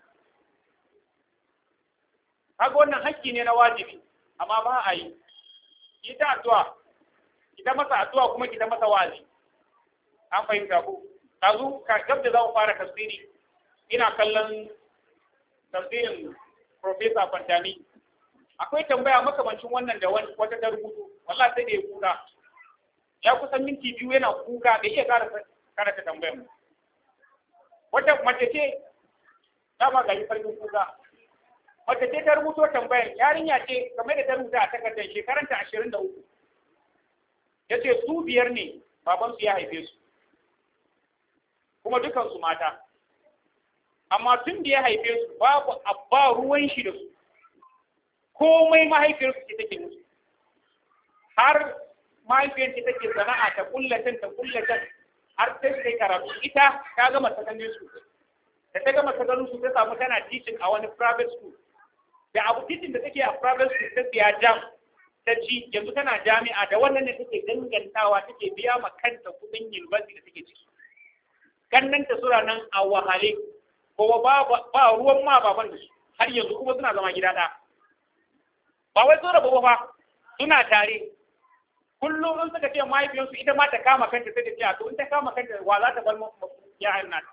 Kaga wannan hakki ne na wajibi, amma ba a yi. Ki ta addu'a, ki ta masa addu'a kuma ki ta masa wazi. An fahimta ku? Kazu ka gab da za mu fara tafsiri, ina kallon tafsirin Professor Fantani. Akwai tambaya makamancin wannan da wata ta rubutu, wallahi sai da ya kuka. Ya kusan minti biyu yana kuka da iya karanta tambayar mu. Wata mace ce ta ma gari farkin kuka. Mace ce ta rubuto tambayar, yarinya ce game da ta rubuta a takardar shekaranta ashirin da uku. Ya ce su biyar ne babansu ya haife su, kuma dukansu mata. Amma tun da ya haife su babu abba ruwan shi da su, komai mahaifiyarsu ce take musu. Har mahaifiyar ce take sana'a ta kullatan ta kullatan har sai su kai karatu. Ita ta gama sakandare su, da ta gama sakandare su ta samu tana teaching a wani private school. Da abu titin da take a private school ta siya jam ta ci, yanzu tana jami'a, da wannan ne take dangantawa take biya ma kanta kudin university da take ciki. Kannan ta sura nan a wahale, ko ba ba ruwan ma baban da su, har yanzu kuma suna zama gida ɗaya. Ba wai sun rabu ba, suna tare. Kullum in suka ce mahaifiyarsu ita ma ta kama kanta sai ta ce to in ta kama kanta wa za ta bar ya'yan nata.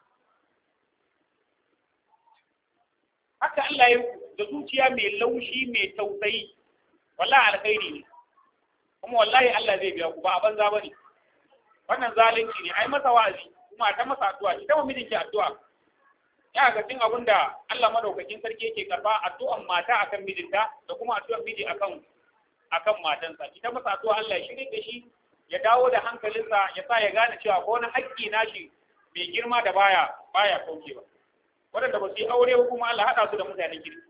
Haka Allah ya da zuciya mai laushi mai tausayi, wallahi alkhairi ne, kuma wallahi Allah zai biya ku ba a banza bane. Wannan zalunci ne, ai masa wa'azi kuma ta masa addu'a, ita ma mijinki addu'a. Ya ga cin abin da Allah madaukakin sarki yake karba, addu'an mata akan mijinta da kuma addu'an miji akan akan matansa. Ita masa addu'a Allah ya shirye da shi, ya dawo da hankalinsa, ya sa ya gane cewa ko wani haƙƙi nashi mai girma da baya baya kaucewa. Waɗanda ba su yi aure ba kuma Allah haɗa su da mutanen kirki.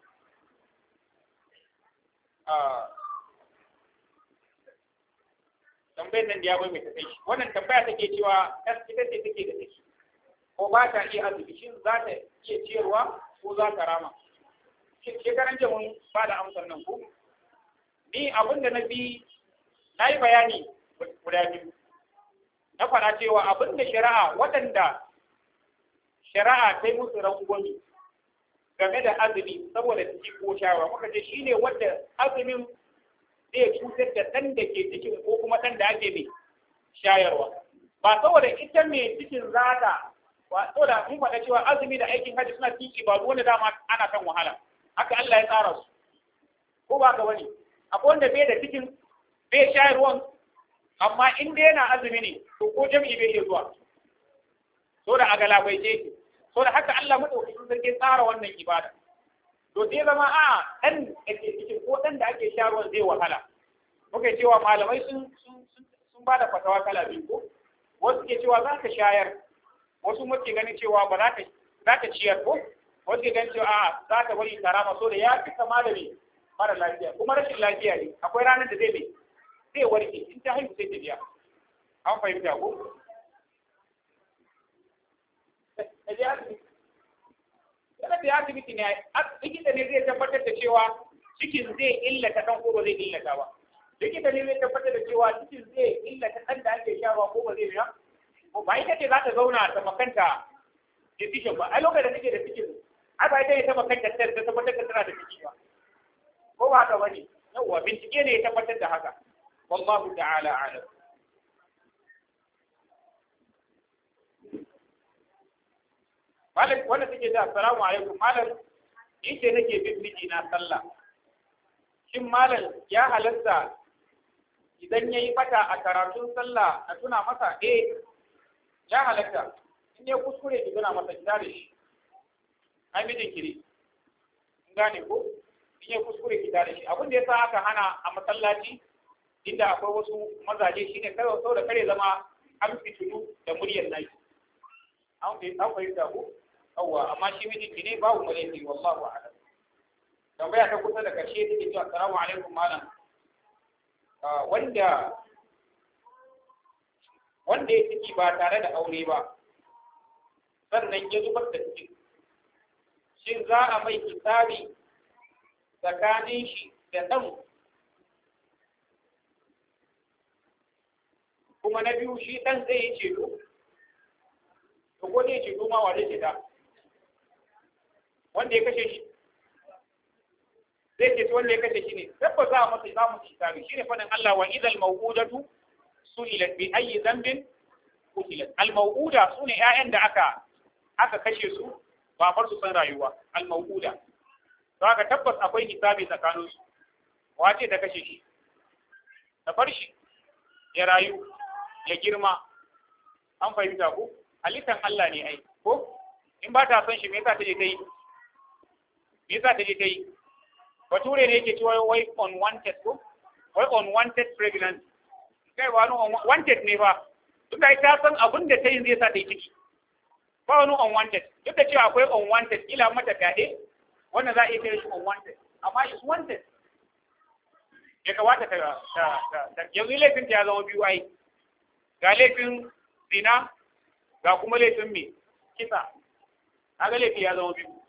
Tambayar nan da ya bai mai ta kai shi. Wannan tambaya take cewa ita ce take da ciki, ko ba ta iya azumi, shin za ta iya ciyarwa ko za ta rama? Shekaran jiya mun ba da amsar nan ko? Ni abin da na bi na yi bayani guda biyu. Na faɗa cewa abin da shari'a waɗanda shari'a ta yi musu rangwami game da azumi saboda ciki ko shawara, muka ce shi ne wadda azumin zai cutar da ɗan da ke cikin ko kuma ɗan da ake mai shayarwa. Ba saboda ita mai cikin zata, ba saboda mun faɗa cewa azumi da aikin hajji suna cikin ibadu wanda dama ana kan wahala. Haka Allah ya tsara su. Ko ba ka bane? Akwai wanda bai da cikin bai shayarwan, amma in dai yana azumi ne to ko jami'i bai iya zuwa. Saboda a galabaice ki. So da haka Allah madaukakin sarki tsara wannan ibada. To sai zama a dan da ke cikin ko dan da ake sharuwan zai wahala. Muke cewa malamai sun sun sun bada fatawa kala biyu ko. Wasu ke cewa za ka shayar, wasu muke ganin cewa ba za ka za ka ciyar ko. Wasu ke ganin cewa a za ka bari karama, so da ya fi kama da me mara lafiya, kuma rashin lafiya ne. Akwai ranar da zai me zai warke, in ta haihu sai ta biya. An fahimta ko? Yana da asibiti ne, likita ne zai tabbatar da cewa cikin zai illata ɗan ko ba zai illata ba. Likita ne zai tabbatar da cewa cikin zai illata ɗan da ake shawa ko ba zai biya. Ba ita ce za ta zauna ta makanta decision ba. Ai lokacin da take da cikin, ai ba ita ne ta makanta test ta tabbatar da tana da ciki ba. Ko ba haka bane? Yawwa bincike ne ya tabbatar da haka. Wallahu ta'ala a'lam. Malam wanda take da assalamu alaikum malam, ni ce nake bin miji na sallah. Shin malam ya halatta idan yayi fata a karatun sallah a tuna masa eh ya halatta in ya kuskure ki tuna masa gida da shi ai mijin kiri in gane ko in ya kuskure ki da shi abin da yasa aka hana a masallaci inda akwai wasu mazaje shine kai sau da kare zama an fitulu da muryar nashi an fi an fahimta ko awwa amma shi mijin ki ne babu mulki wallahu a'lam tambaya ta kusa da karshe take cewa assalamu alaikum malam wanda wanda ya ciki ba tare da aure ba sannan ya zubar da ciki shin za a mai hisabi tsakanin shi da ɗan kuma na biyu shi ɗan zai yi ceto to ko zai ceto ma wa zai ceta wanda ya kashe shi zai ceto wanda ya kashe shi ne tabbas za a masa za mu hisabi shine fadin Allah wa idal maw'udatu su'ilat bi ayyi dhanbin qutilat al maw'uda sune ƴaƴan da aka aka kashe su ba far su san rayuwa al maw'uda to aka tabbas akwai hisabi tsakanin su wace da kashe shi da bar shi ya rayu ya girma an fahimta ko halittan Allah ne ai ko in ba ta son shi me yasa ta je ta yi me yasa ta je ta yi bature ne yake cewa wai unwanted ko wai unwanted pregnancy kai wani wanted ne ba duk da ta san abin da ta yi zai sa ta yi ciki ba wani unwanted duk da cewa akwai unwanted kila mata fyaɗe wannan za a iya kai shi unwanted amma is wanted ya kamata ta ta yanzu laifin ta ya zama biyu ai ga laifin zina ga kuma laifin me kisa kaga laifi ya zama biyu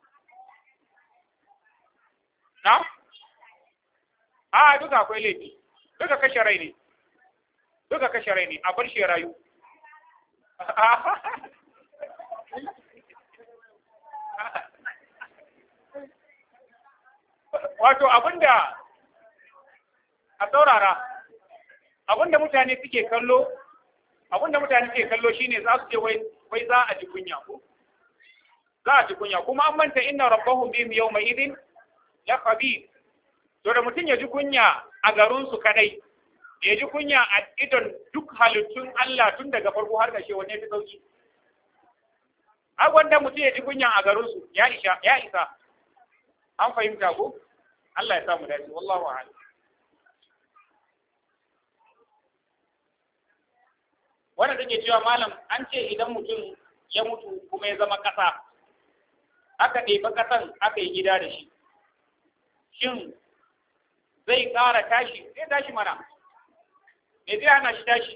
na a duka akwai laifi duka kashe rai ne duka kashe rai ne a bar shi rayu wato abinda a saurara abinda mutane suke kallo abinda mutane suke kallo shine za su ce wai wai za a ji kunya ko za a ji kunya kuma an manta inna rabbahum bihim yawma idin la khabir to da mutum ya ji kunya a garin su kadai ya ji kunya a idon duk halittun Allah tun daga farko har ƙarshe wanne fi sauki a wanda mutum ya ji kunya a garin su ya isa ya isa an fahimta ko Allah ya samu dace wallahu a'lam wannan take cewa malam an ce idan mutum ya mutu kuma ya zama ƙasa aka ɗebi ƙasan aka yi gida da shi shin zai ƙara tashi zai tashi mana me zai hana shi tashi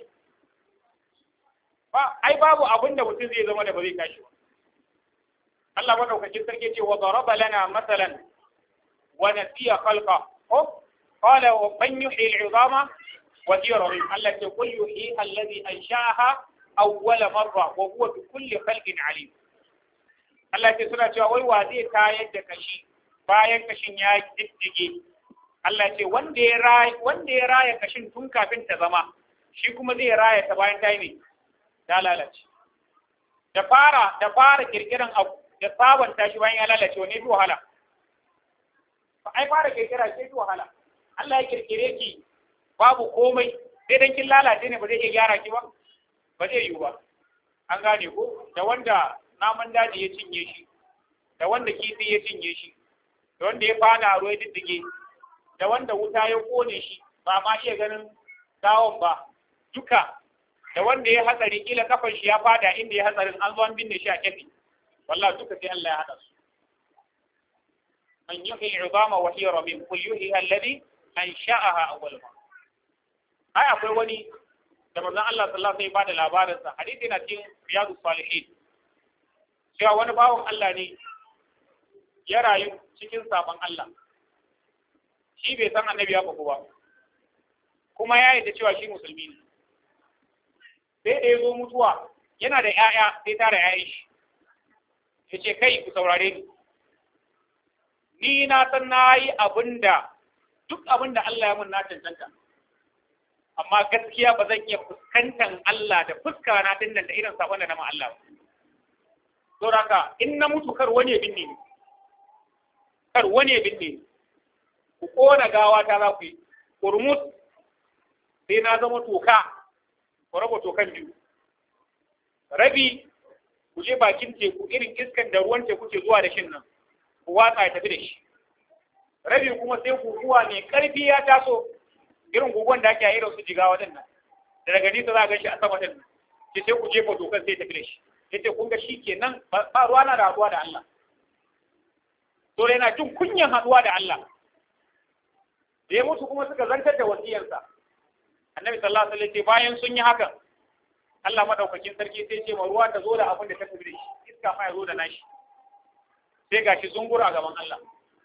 ba ai babu abin da mutum zai zama da ba zai tashi ba Allah madaukakin sarki ce wa daraba lana masalan wa nasiya khalqa ko qala wa man yuhyi al'izama wa hiya ramim Allah ce qul yuhyi alladhi ansha'aha awwala marra wa huwa bi kulli khalqin alim Allah ce suna cewa wai wa zai tayar da kashi bayan kashin ya diddige Allah ce wanda ya raya wanda ya raya kashin tun kafin ta zama shi kuma zai raya ta bayan ta yi ne ta lalace da fara da fara kirkiran abu da sabanta shi bayan ya lalace wani bi wahala ba ai fara kirkira sai bi wahala Allah ya kirkire ki babu komai sai dan kin lalace ne ba zai iya gyara ki ba ba zai yiwu ba an gane ko da wanda naman daji ya cinye shi da wanda kifi ya cinye shi da wanda ya fada ruwa ya diddige da wanda wuta ya kone shi ba ma iya ganin gawon ba duka da wanda ya hatsari kila kafan shi ya fada inda ya hatsarin an zo an binne shi a kefi wallahi duka sai Allah ya hada su man yuhi al'izama wa hiya ramim qul yuhi alladhi ansha'aha awwal ma ai akwai wani da manzon Allah sallallahu alaihi wasallam ya bada labarin sa hadisi na cikin riyadus salihin cewa wani bawon Allah ne ya rayu cikin sabon Allah shi bai san annabi ya faku ba kuma ya yi da cewa shi musulmi ne sai da ya zo mutuwa yana da 'ya'ya sai tara 'ya'yan shi ya ce kai ku saurare ni ni na san na yi abin da duk abin da Allah ya mun na cancanta amma gaskiya ba zan iya fuskantar Allah da fuska na dinnan da irin sabon da na ma Allah ba don haka in na mutu kar wani ya binne ni kar wani ya binne ni ku kona gawa ta za ku yi kurmus sai na zama toka ku raba tokan biyu rabi ku je bakin teku irin iskan da ruwan teku ke zuwa da shin nan ku watsa ya tafi da shi rabi kuma sai guguwa mai karfi ya taso irin guguwan da ake a irin su jiga waɗannan da daga nisa za a gan shi a sama din ce sai ku jefa tokan sai tafi da shi yace kun ga shi kenan ba ruwa na da haɗuwa da Allah to yana jin kunyan haɗuwa da Allah da ya mutu kuma suka zantar da wasiyarsa annabi sallallahu alaihi wasallam bayan sun yi hakan Allah madaukakin sarki sai ce ma ruwa ta zo da abin da ta tafi da shi iska ma ya zo da nashi sai gashi zungura a gaban Allah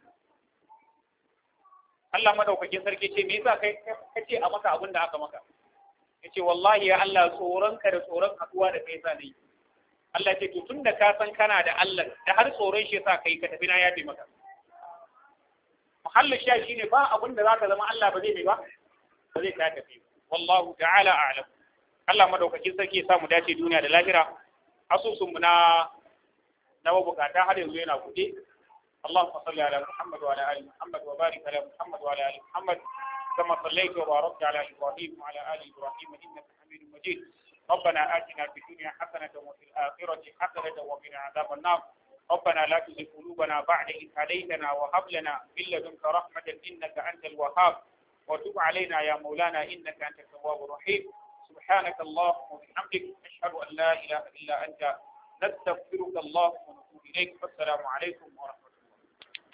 Allah madaukakin sarki ce me yasa kai kace a maka abin da aka maka yace wallahi ya Allah tsoron ka da tsoron haduwa da kai sa ne Allah ce to tunda ka san kana da Allah da har tsoron shi yasa kai ka tafi na yafi maka mahallin sha shine ba abin da zaka zama Allah ba zai mai ba ba zai ka tafi wallahu ta'ala a'lam Allah madaukakin sarki ya samu dace duniya da lahira asusun mu na na bukata har yanzu yana kuɗe اللهم صل على محمد وعلى ال محمد وبارك على محمد وعلى ال محمد كما صليت وباركت على ابراهيم وعلى ال ابراهيم انك حميد مجيد ربنا آتنا في الدنيا حسنة وفي الآخرة حسنة وقنا عذاب النار ربنا لا تزغ قلوبنا بعد إذ هديتنا وهب لنا من لدنك رحمة إنك أنت الوهاب وتب علينا يا مولانا إنك أنت التواب الرحيم سبحانك اللهم وبحمدك أشهد أن لا إله إلا أنت نستغفرك اللهم ونتوب إليك والسلام عليكم ورحمة الله